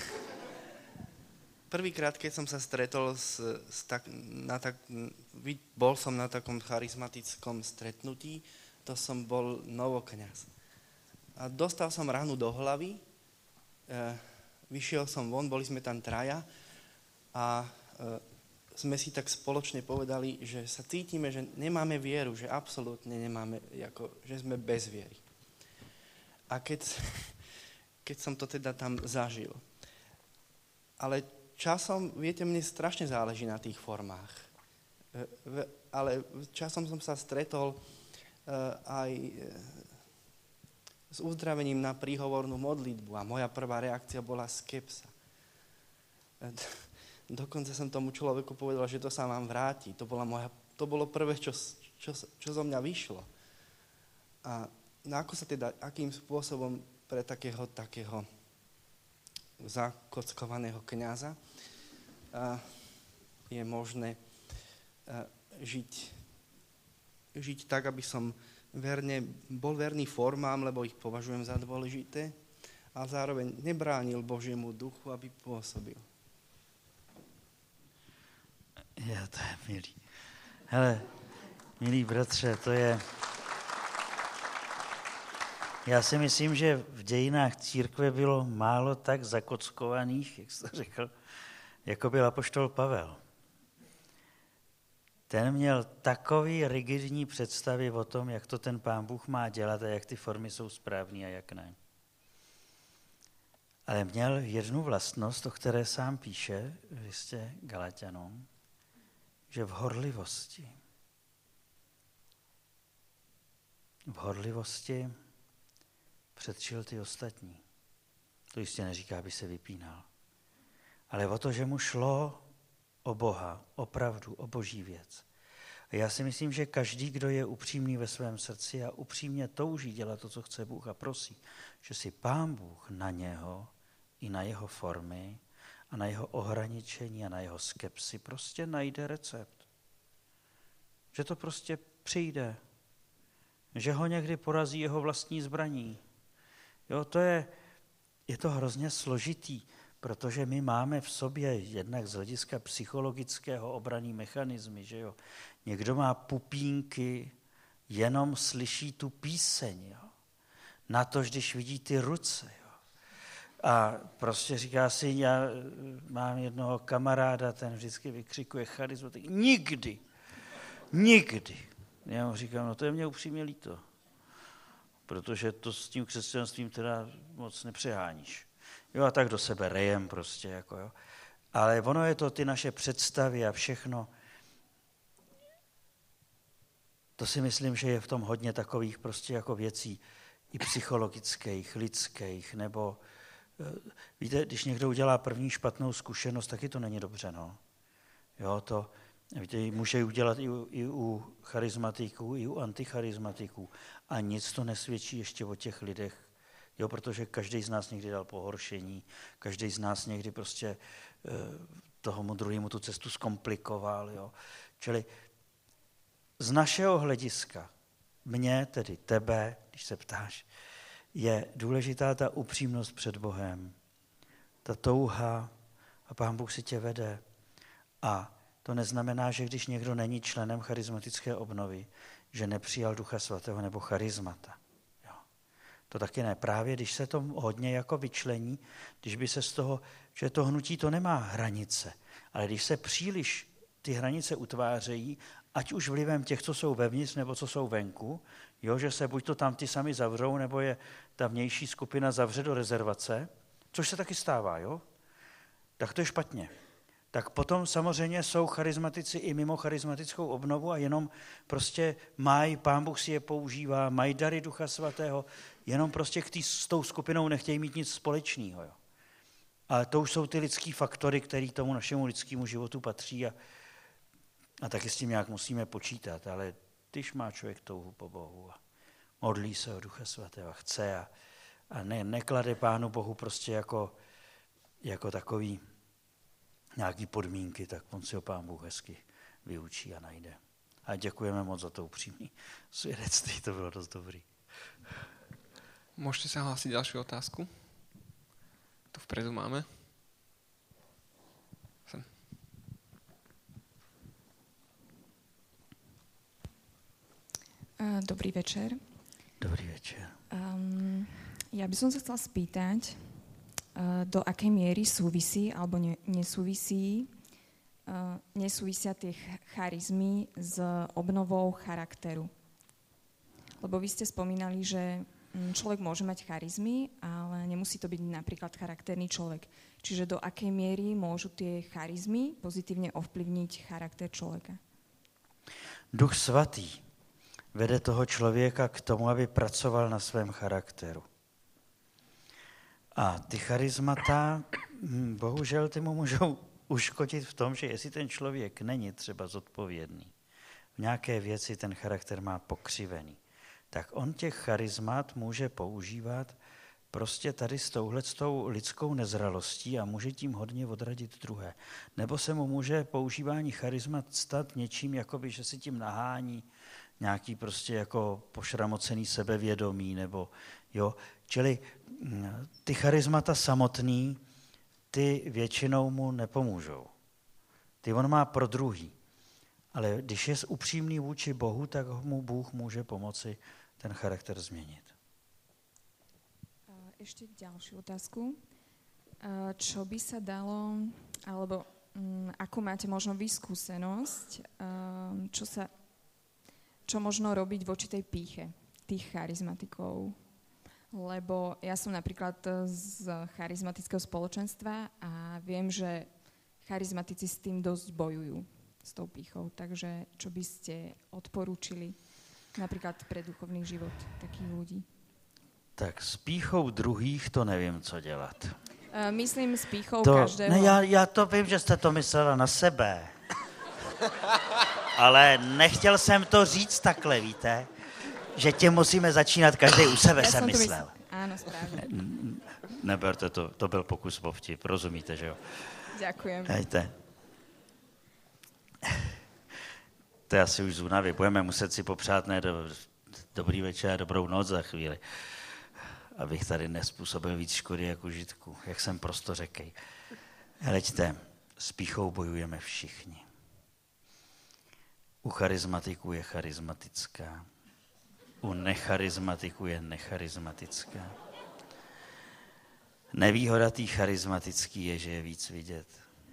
Prvýkrát, keď som sa stretol s, s tak, na tak, bol som na takom charizmatickom stretnutí, to som bol novokňaz. A dostal som ranu do hlavy, e, vyšiel som von, boli sme tam traja a e, sme si tak spoločne povedali, že sa cítime, že nemáme vieru, že absolútne nemáme, ako, že sme bez viery. A keď, keď som to teda tam zažil. Ale časom, viete, mne strašne záleží na tých formách. Ale časom som sa stretol aj s uzdravením na príhovornú modlitbu a moja prvá reakcia bola skepsa. Dokonca som tomu človeku povedal, že to sa vám vráti. To, bola moja, to bolo prvé, čo, čo, čo zo mňa vyšlo. A ako sa teda, akým spôsobom pre takého, takého zakockovaného kňaza a, je možné a, žiť, žiť tak, aby som verne, bol verný formám, lebo ich považujem za dôležité, a zároveň nebránil Božiemu duchu, aby pôsobil. Já, to je milý. Hele, milí bratře, to je... Já si myslím, že v dějinách církve bylo málo tak zakockovaných, jak jsi to řekl, jako byl apoštol Pavel. Ten měl takový rigidní představy o tom, jak to ten Pán Bůh má dělat a jak ty formy jsou správné a jak ne. Ale měl jednu vlastnost, o které sám píše v listě Galatianům, že v horlivosti, v horlivosti předčil ty ostatní. To jistě neříká, aby se vypínal. Ale o to, že mu šlo o Boha, opravdu, o boží věc. A já si myslím, že každý, kdo je upřímný ve svém srdci a upřímně touží dělat to, co chce Bůh a prosí, že si Pán Bůh na něho i na jeho formy a na jeho ohraničení a na jeho skepsi prostě najde recept. Že to prostě přijde. Že ho někdy porazí jeho vlastní zbraní. Jo, to je, je to hrozně složitý, protože my máme v sobě jednak z hlediska psychologického obranný mechanismy, že jo. Někdo má pupínky, jenom slyší tu píseň, jo. Natož, když vidí ty ruce, jo. A prostě říká si, já mám jednoho kamaráda, ten vždycky vykřikuje charizmatik. Nikdy, nikdy. Já mu říkám, no to je mě upřímně líto, protože to s tím křesťanstvím teda moc nepřeháníš. Jo, a tak do sebe rejem prostě, jako jo. Ale ono je to ty naše představy a všechno. To si myslím, že je v tom hodně takových prostě jako věcí i psychologických, lidských, nebo víte, když někdo udělá první špatnou zkušenost, taky to není dobře, no. Jo, to, víte, může udělat i u, i u charizmatiků, i u anticharizmatiků. A nic to nesvědčí ještě o těch lidech, jo, protože každý z nás někdy dal pohoršení, každý z nás někdy prostě e, tomu druhému tu cestu zkomplikoval, jo. Čili z našeho hlediska, mě, tedy tebe, když se ptáš, je důležitá ta upřímnost před Bohem, ta touha a Pán Bůh si tě vede. A to neznamená, že když někdo není členem charismatické obnovy, že nepřijal Ducha Svatého nebo charismata. Jo. To taky ne. Právě když se to hodně jako vyčlení, když by se z toho, že to hnutí to nemá hranice, ale když se příliš ty hranice utvářejí, ať už vlivem těch, co jsou vevnitř nebo co jsou venku, jo, že se buď to tam ty sami zavřou, nebo je ta vnější skupina zavře do rezervace, což se taky stává, jo, tak to je špatně. Tak potom samozřejmě jsou charismatici i mimo charismatickou obnovu a jenom prostě mají, Pán Bůh si je používá, mají dary Ducha Svatého, jenom prostě k tý, s tou skupinou nechtějí mít nic společného. Jo. Ale to už jsou ty lidský faktory, které tomu našemu lidskému životu patří a, a taky s tím nějak musíme počítat. Ale když má člověk touhu po Bohu a modlí se o Ducha Svatého a chce a, a ne, neklade Pánu Bohu prostě jako, jako takový nějaký podmínky, tak on si ho Pán Bůh hezky vyučí a najde. A děkujeme moc za to upřímné svědectví, to bylo dost dobrý. Môžete sa hlásiť ďalšiu otázku? Tu vpredu máme. Sem. Dobrý večer. Dobrý večer. Um, ja by som sa chcela spýtať, uh, do akej miery súvisí alebo ne, nesúvisí, uh, nesúvisia tie charizmy s obnovou charakteru. Lebo vy ste spomínali, že človek môže mať charizmy, ale nemusí to byť napríklad charakterný človek. Čiže do akej miery môžu tie charizmy pozitívne ovplyvniť charakter človeka? Duch Svatý vede toho člověka k tomu, aby pracoval na svém charakteru. A ty charizmata, bohužel ty mu můžou uškodit v tom, že jestli ten člověk není třeba zodpovědný, v nějaké věci ten charakter má pokřivený, tak on těch charizmat může používat prostě tady s touhletou lidskou nezralostí a může tím hodně odradit druhé. Nebo se mu může používání charizmat stát něčím, jakoby, že si tím nahání nějaký prostě jako pošramocený sebevědomí, nebo jo. Čili ty charizmata samotný, ty většinou mu nepomůžou. Ty on má pro druhý. Ale když je upřímný vůči Bohu, tak mu Bůh může pomoci ten charakter změnit. Ešte ďalšiu otázku. Čo by sa dalo, alebo um, ako máte možno vy skúsenosť, um, čo sa, čo možno robiť voči tej pýche tých charizmatikov? Lebo ja som napríklad z charizmatického spoločenstva a viem, že charizmatici s tým dosť bojujú, s tou pýchou. Takže čo by ste odporúčili napríklad pre duchovný život takých ľudí? Tak s pýchou druhých to nevím, co dělat. Uh, myslím s pýchou to, každého. Ne, já, já to vím, že jste to myslela na sebe. Ale nechtěl jsem to říct takhle, víte? Že tím musíme začínat každý u sebe, já jsem jsem myslel. Mysl... Áno, správně. Neberte to, to byl pokus o vtip, rozumíte, že jo? Ďakujem. Hejte. To je asi už z únavy. Budeme muset si popřát ne, do, dobrý večer, dobrou noc za chvíli. Abych tady nespůsobil víc škody jak užitku, jak jsem prosto řekl. Hleďte, s pýchou bojujeme všichni. U charizmatiků je charizmatická, u necharizmatiků je necharizmatická. Nevýhoda tý charizmatický je, že je víc vidět.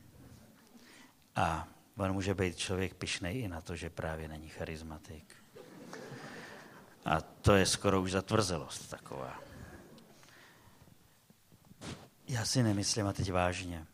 A on může být člověk pyšnej i na to, že právě není charizmatik. A to je skoro už zatvrzelost taková. Já si nemyslím, a teď vážně,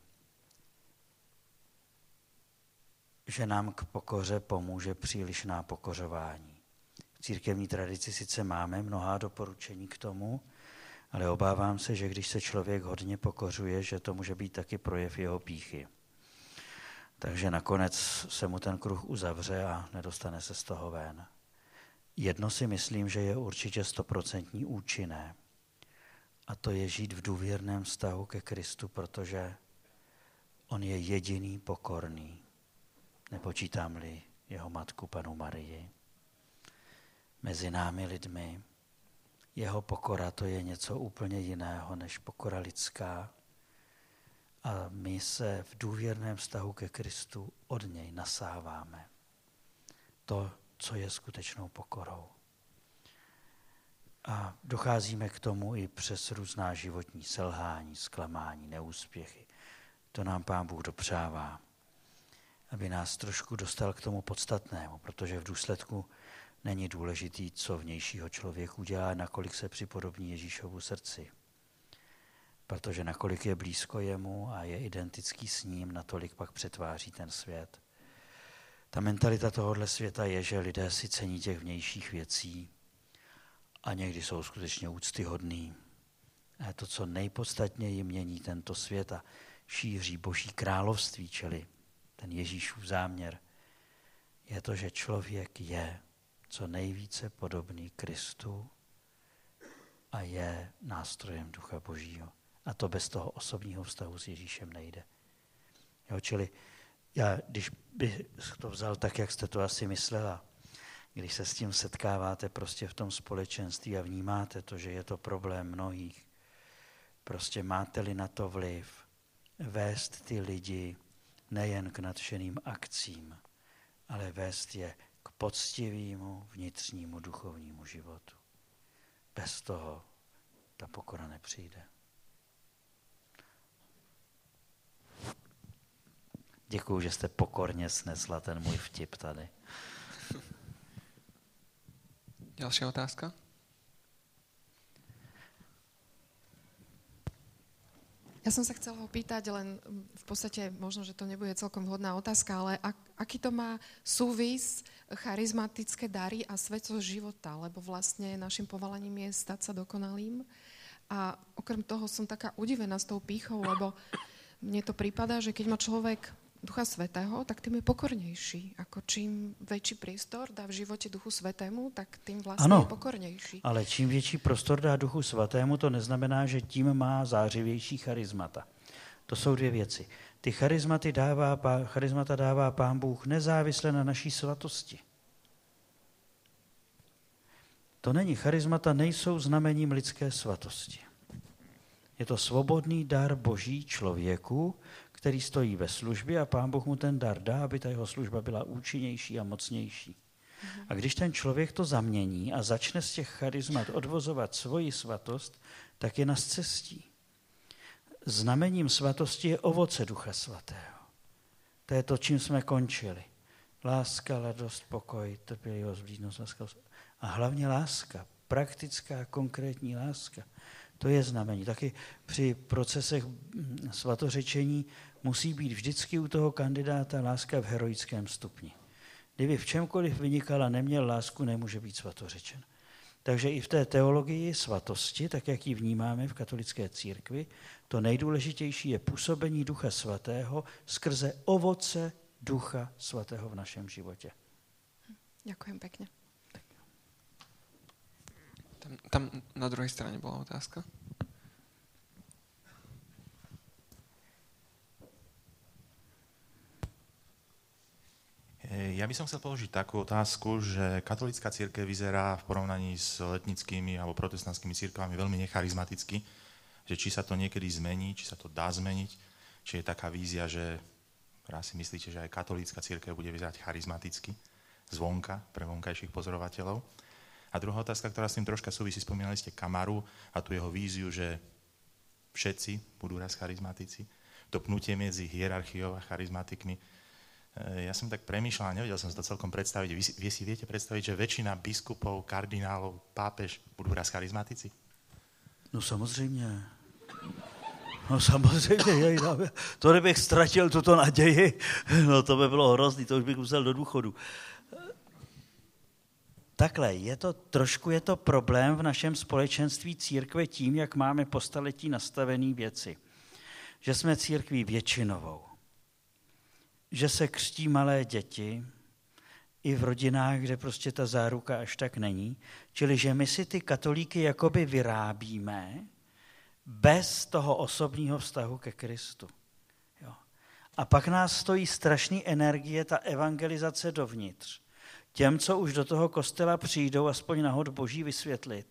že nám k pokoře pomůže přílišná pokořování. V církevní tradici sice máme mnohá doporučení k tomu, ale obávám se, že když se člověk hodně pokořuje, že to může být taky projev jeho pýchy. Takže nakonec se mu ten kruh uzavře a nedostane se z toho ven. Jedno si myslím, že je určitě stoprocentní účinné. A to je žít v důvěrném vztahu ke Kristu, protože on je jediný pokorný. jeho pokora to je něco úplně jiného než pokora lidská. A my se v důvěrném vztahu ke Kristu od něj nasáváme to, co je skutečnou pokorou. A docházíme k tomu i přes různá životní selhání, zklamání, neúspěchy. To nám Pán Bůh dopřává, aby nás trošku dostal k tomu podstatnému, protože v důsledku není důležitý, co vnějšího člověk udělá, nakolik se připodobní Ježíšovu srdci. Protože nakolik je blízko jemu a je identický s ním, natolik pak přetváří ten svět. Ta mentalita tohohle světa je, že lidé si cení těch vnějších věcí a někdy jsou skutečně úctyhodný. A to, co nejpodstatněji mění tento svět a šíří Boží království, čili ten Ježíšův záměr, je to, že člověk je co nejvíce podobný Kristu a je nástrojem Ducha Božího. A to bez toho osobního vztahu s Ježíšem nejde. Jo, čili já, když bych to vzal tak, jak jste to asi myslela, když se s tím setkáváte prostě v tom společenství a vnímáte to, že je to problém mnohých, prostě máte-li na to vliv, vést ty lidi nejen k nadšeným akcím, ale vést je k poctivému vnitřnímu duchovnímu životu. Bez toho ta pokora nepřijde. Děkuju, že jste pokorně snesla ten můj vtip tady. Ďalšia otázka? Ja som sa chcela opýtať, len v podstate možno, že to nebude celkom vhodná otázka, ale ak, aký to má súvis charizmatické dary a svetosť života, lebo vlastne našim povolaním je stať sa dokonalým. A okrem toho som taká udivená s tou pýchou, lebo mne to prípada, že keď má človek Ducha Svätého, tak tým je pokornejší. Ako čím väčší priestor dá v živote Duchu Svätému, tak tým vlastne ano, je pokornejší. Ale čím větší prostor dá Duchu Svatému, to neznamená, že tím má zářivější charizmata. To jsou dvě věci. Ty charizmaty dává, charizmata dává Pán Bůh nezávisle na naší svatosti. To není, charizmata nejsou znamením lidské svatosti. Je to svobodný dar Boží člověku, který stojí ve službě a Pán Bůh mu ten dar dá, aby ta jeho služba byla účinnější a mocnější. A když ten člověk to zamění a začne z těch charizmat odvozovat svoji svatost, tak je na scestí. Znamením svatosti je ovoce Ducha Svatého. To je to, čím jsme končili. Láska, radost, pokoj, trpělivost, vlídnost, láska. A hlavně láska, praktická, konkrétní láska. To je znamení. Taky při procesech svatořečení musí být vždycky u toho kandidáta láska v heroickém stupni. Kdyby v čemkoliv vynikal a neměl lásku, nemůže být svatořečen. Takže i v té teologii svatosti, tak jak ji vnímáme v katolické církvi, to nejdůležitější je působení Ducha Svatého skrze ovoce Ducha Svatého v našem životě. Ďakujem pekne. Tam, tam na druhej strane bola otázka. Ja by som chcel položiť takú otázku, že katolícka cirkev vyzerá v porovnaní s letnickými alebo protestantskými cirkvami veľmi necharizmaticky, že či sa to niekedy zmení, či sa to dá zmeniť, či je taká vízia, že raz si myslíte, že aj katolícka cirkev bude vyzerať charizmaticky zvonka pre vonkajších pozorovateľov. A druhá otázka, ktorá s tým troška súvisí, spomínali ste Kamaru a tu jeho víziu, že všetci budú raz charizmatici. To pnutie medzi hierarchiou a charizmatikmi. Ja som tak premýšľal, nevedel som si to celkom predstaviť. Vy, vy si viete predstaviť, že väčšina biskupov, kardinálov, pápež budú raz charizmatici? No samozřejmě. No samozřejmě, to kdybych ztratil tuto naději, no to by bylo hrozný, to už bych musel do důchodu. Takhle, je to, trošku je to problém v našem společenství církve tím, jak máme po staletí nastavené věci. Že jsme církví většinovou. Že se křtí malé děti i v rodinách, kde prostě ta záruka až tak není. Čili, že my si ty katolíky jakoby vyrábíme bez toho osobního vztahu ke Kristu. Jo. A pak nás stojí strašný energie ta evangelizace dovnitř. Těm, co už do toho kostela přijdou, aspoň na hod Boží vysvětlit,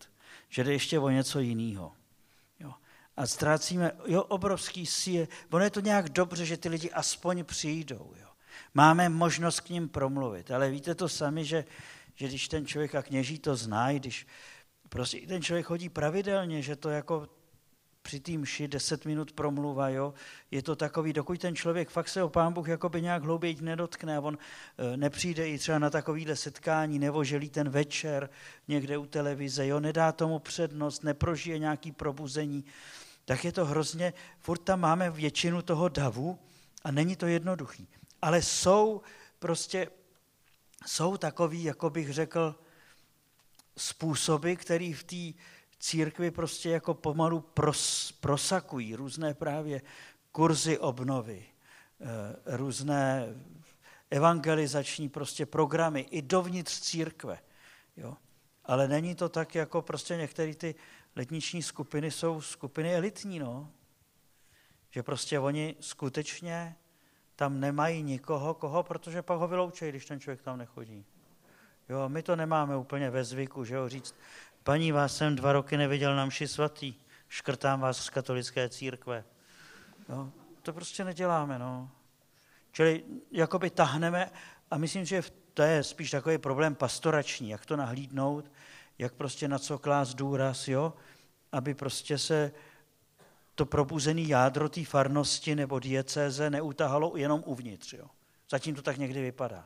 že jde ještě o něco jiného. Jo. A ztrácíme jo, obrovský síl. Ono je to nějak dobře, že ty lidi aspoň přijdou. Jo. Máme možnost k ním promluvit, ale víte to sami, že, že když ten člověk, a kněží to znají, když prostě ten člověk chodí pravidelně, že to jako při té mši deset minut promluva, jo, je to takový, dokud ten člověk fakt se o Pán Bůh jakoby nějak hlouběji nedotkne a on e, nepřijde i třeba na takovýhle setkání, nebo želí ten večer někde u televize, jo, nedá tomu přednost, neprožije nějaký probuzení, tak je to hrozně, furt tam máme většinu toho davu a není to jednoduchý. Ale jsou prostě, jsou takový, jako bych řekl, způsoby, který v té církvi prostě jako pomalu pros, prosakují, různé právě kurzy obnovy, různé evangelizační prostě programy i dovnitř církve. Jo. Ale není to tak, jako prostě některé ty letniční skupiny jsou skupiny elitní, no. Že prostě oni skutečně tam nemají nikoho, koho, protože pak ho vyloučejí, když ten člověk tam nechodí. Jo, my to nemáme úplně ve zvyku, že jo, říct, paní, vás jsem dva roky neviděl na mši svatý, škrtám vás z katolické církve. Jo, to prostě neděláme, no. Čili jakoby tahneme a myslím, že to je spíš takový problém pastorační, jak to nahlídnout, jak prostě na co klást důraz, jo, aby prostě se to probuzený jádro té farnosti nebo diecéze neutahalo jenom uvnitř, jo. Zatím to tak někdy vypadá.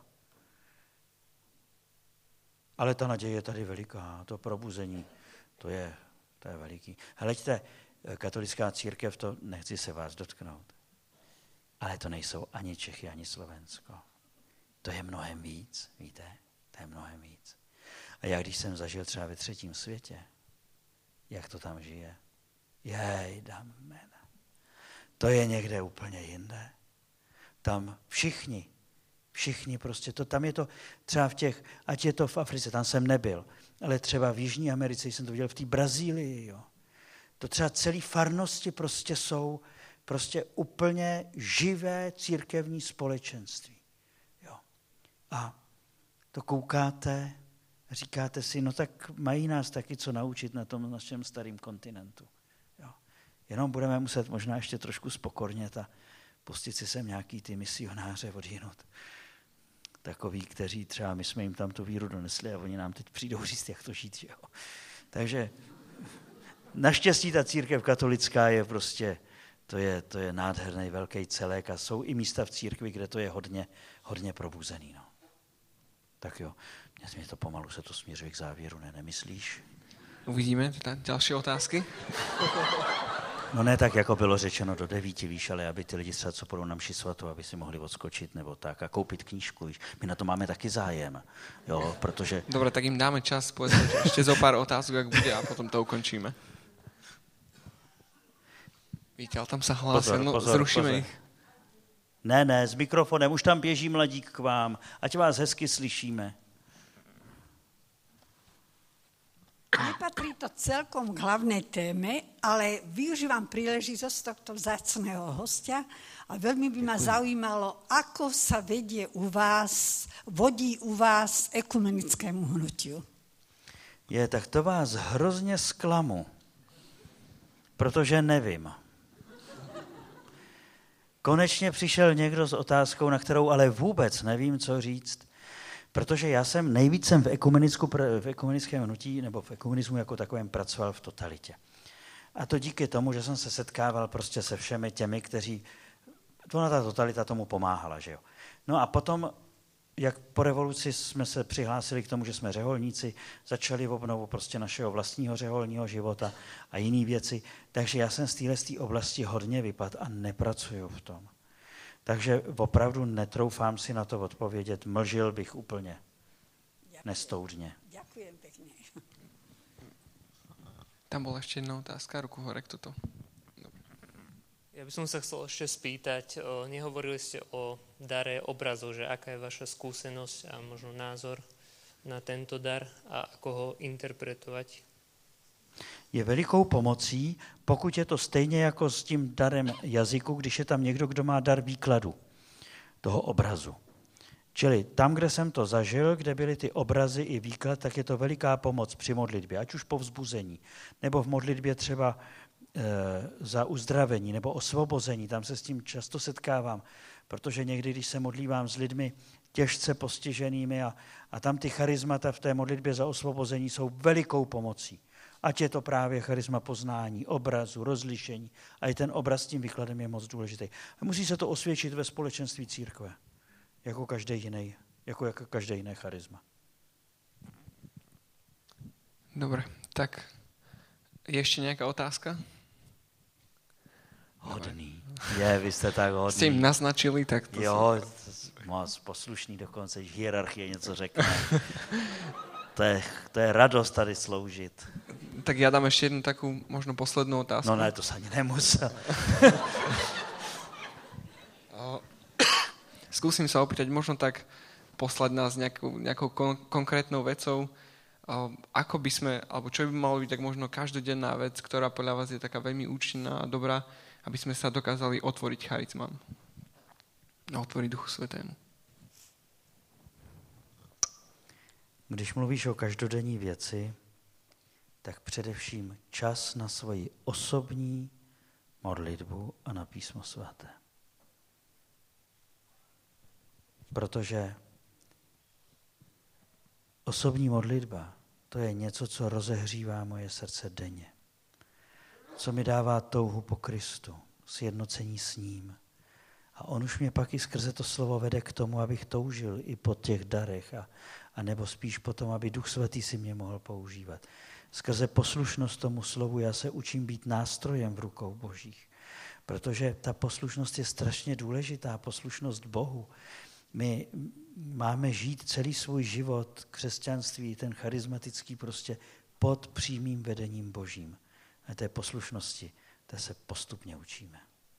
Ale ta naděje je tady veliká, to probuzení, to je, to je veliký. Hleďte, katolická církev, to nechci se vás dotknout, ale to nejsou ani Čechy, ani Slovensko. To je mnohem víc, víte, to je mnohem víc. A já, když jsem zažil třeba ve třetím světě, jak to tam žije, jej, damena, to je někde úplně jinde. Tam všichni, Všichni prostě, to, tam je to třeba v těch, ať je to v Africe, tam jsem nebyl, ale třeba v Jižní Americe jsem to viděl, v té Brazílii, jo. To třeba celé farnosti prostě jsou prostě úplně živé církevní společenství. Jo. A to koukáte, říkáte si, no tak mají nás taky co naučit na tom našem starém kontinentu. Jo. Jenom budeme muset možná ještě trošku spokornět a pustit si sem nějaký ty misionáře odjinut. Takový, kteří třeba my jsme jim tam tu víru donesli a oni nám teď přijdou říct, jak to žít. Jo. Takže naštěstí ta církev katolická je prostě, to je, to je nádherný velký celek a jsou i místa v církvi, kde to je hodně, hodně probuzený. No. Tak jo, mě to pomalu se to směřuje k závěru, ne, nemyslíš? Uvidíme, teda další otázky. No ne tak, jako bylo řečeno do devíti, víš, ale aby ty lidi třeba, co půjdou na mši svatou, aby si mohli odskočit nebo tak a koupit knížku, víš. My na to máme taky zájem, jo, protože... Dobre, tak jim dáme čas, povedzme, ještě zo pár otázok, jak bude a potom to ukončíme. Víte, ale tam se hlásil, no pozor, zrušíme pozor. Ich. Ne, ne, s mikrofonem, už tam běží mladík k vám, ať vás hezky slyšíme. Nepatrí to celkom k hlavnej téme, ale využívam príležitosť tohto vzácneho hostia a veľmi by ma zaujímalo, ako sa vedie u vás, vodí u vás ekumenickému hnutiu. Je, tak to vás hrozně zklamu, protože nevím. Konečně přišel někdo s otázkou, na kterou ale vůbec nevím, co říct. Protože já jsem nejvíc jsem v, v ekumenickém hnutí nebo v ekumenismu jako takovém pracoval v totalitě. A to díky tomu, že jsem se setkával prostě se všemi těmi, kteří... Ona ta totalita tomu pomáhala, že jo. No a potom, jak po revoluci jsme se přihlásili k tomu, že jsme řeholníci, začali v obnovu prostě našeho vlastního řeholního života a jiné věci. Takže já jsem z téhle oblasti hodně vypadl a nepracuju v tom. Takže opravdu netroufám si na to odpovědět. Mlžil bych úplně nestoudně. Ďakujem pekne. Tam bola ešte jedna otázka, ruku hore k toto. Ja by som sa chcel ešte spýtať, nehovorili ste o dare obrazov, že aká je vaša skúsenosť a možno názor na tento dar a ako ho interpretovať? Je velikou pomocí, pokud je to stejně jako s tím darem jazyku, když je tam někdo, kdo má dar výkladu toho obrazu. Čili tam, kde jsem to zažil, kde byly ty obrazy i výklad, tak je to veliká pomoc při modlitbě, ať už po vzbuzení, nebo v modlitbě třeba e, za uzdravení nebo osvobození. Tam se s tím často setkávám, protože někdy, když se modlívám s lidmi těžce postiženými a, a tam ty charizmata v té modlitbě za osvobození jsou velikou pomocí. Ať je to právě charisma poznání, obrazu, rozlišení. A i ten obraz s tím výkladem je moc důležitý. A musí se to osvědčit ve společenství církve, jako každý jiný, jako, jako každé jiné charisma. Dobre, tak je ještě nějaká otázka? Hodný. Je, vy jste tak hodný. Jste jim naznačili, tak to jo, jsem... moc poslušný dokonce, když hierarchie něco řekne. To je, to je radost tady sloužit. Tak já dám ještě jednu takovou možno poslednou otázku. No ne, to se ani nemusel. Skúsim sa opýtať možno tak poslať nás nejakou, nejakou kon- konkrétnou vecou, ako by sme, alebo čo by malo byť tak možno každodenná vec, ktorá podľa vás je taká veľmi účinná a dobrá, aby sme sa dokázali otvoriť charizmám. Otvoriť Duchu Svätému. Když mluvíš o každodenní věci, tak především čas na svoji osobní modlitbu a na Písmo svaté. Protože osobní modlitba, to je něco, co rozehřívá moje srdce denně. Co mi dává touhu po Kristu, sjednocení s ním. A on už mě pak i skrze to slovo vede k tomu, abych toužil i po těch darech, a, a nebo spíš potom, aby Duch Svatý si mě mohl používat. Skrze poslušnost tomu slovu já se učím být nástrojem v rukou Božích. Protože ta poslušnost je strašně důležitá, poslušnost Bohu. My máme žít celý svůj život křesťanství, ten charismatický prostě pod přímým vedením Božím. A té poslušnosti, té se postupně učíme.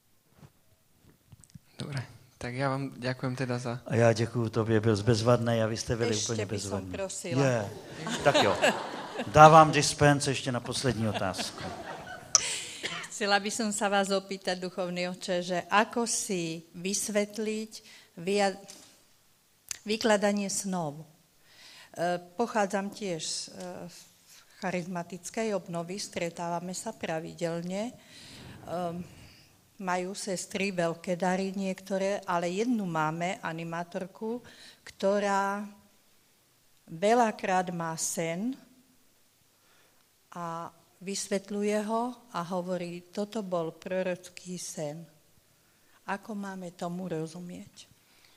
Dobre, tak já vám děkujem teda za... A já děkuju tobě, byl bezvadný a vy jste byli ještě úplně by bezvadní. Ještě prosila. Je. Tak jo, dávám dispens ještě na poslední otázku. Chcela by som sa vás opýtať, duchovný oče, že ako si vysvetliť via- vykladanie snov. E, pochádzam tiež z e, charizmatickej obnovy, stretávame sa pravidelne. E, majú sestry veľké dary niektoré, ale jednu máme, animátorku, ktorá veľakrát má sen a vysvetľuje ho a hovorí, toto bol prorocký sen. Ako máme tomu rozumieť?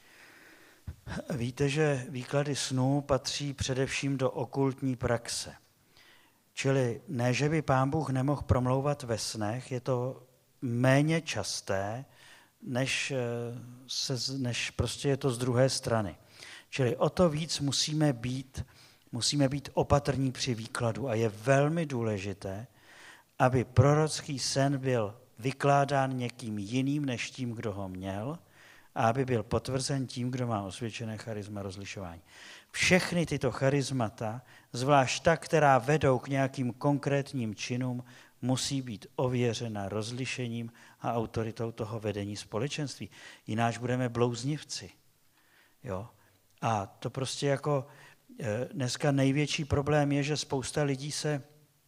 Víte, že výklady snů patří především do okultní praxe. Čili ne, že by Pán Bůh nemohl promlouvat ve snech, je to méně časté, než, se, než prostě je to z druhé strany. Čili o to víc musíme být Musíme být opatrní při výkladu a je velmi důležité, aby prorocký sen byl vykládán někým jiným než tím, kdo ho měl, a aby byl potvrzen tím, kdo má osvědčené charisma rozlišování. Všechny tyto charismata, zvlášť ta, která vedou k nějakým konkrétním činům, musí být ověřena rozlišením a autoritou toho vedení společenství. Jináč budeme blouznivci. Jo? A to prostě jako... Dneska největší problém je, že spousta lidí se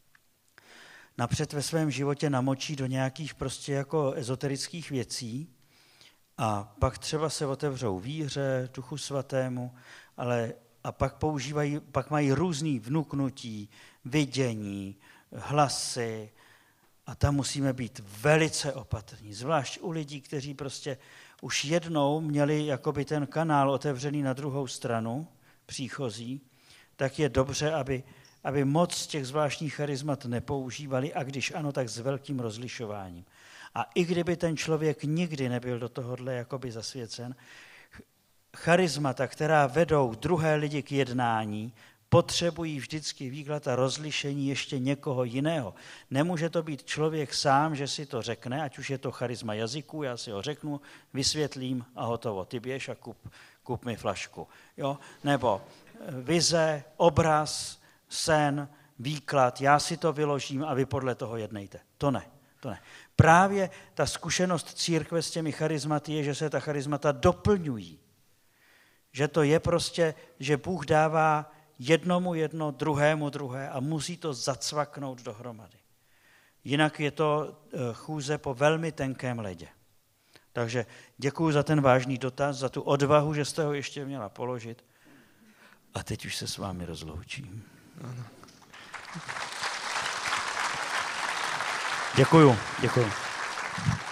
napřed ve svém životě namočí do nějakých prostě jako ezoterických věcí a pak třeba se otevřou víře, Duchu Svatému, ale a pak používají, pak mají různý vnuknutí, vidění, hlasy a tam musíme být velice opatrní, zvlášť u lidí, kteří prostě už jednou měli jakoby ten kanál otevřený na druhou stranu, příchozí, tak je dobře, aby, aby moc těch zvláštních charizmat nepoužívali a když ano, tak s velkým rozlišováním. A i kdyby ten člověk nikdy nebyl do tohohle jakoby zasvěcen, charizmata, která vedou druhé lidi k jednání, potřebují vždycky výklad a rozlišení ještě někoho jiného. Nemůže to být člověk sám, že si to řekne, ať už je to charisma jazyků, já si ho řeknu, vysvětlím a hotovo. Ty běž a kup, kup mi flašku. Jo? Nebo vize, obraz, sen, výklad, já si to vyložím a vy podle toho jednejte. To ne, to ne. Právě ta zkušenost církve s těmi charizmaty je, že se ta charizmata doplňují. Že to je prostě, že Bůh dává jednomu jedno, druhému druhé a musí to zacvaknout dohromady. Jinak je to chůze po velmi tenkém ledě. Takže děkuji za ten vážný dotaz, za tu odvahu, že jste ho ještě měla položit. A teď už se s vámi rozloučím. Ano. Děkuju, děkuju.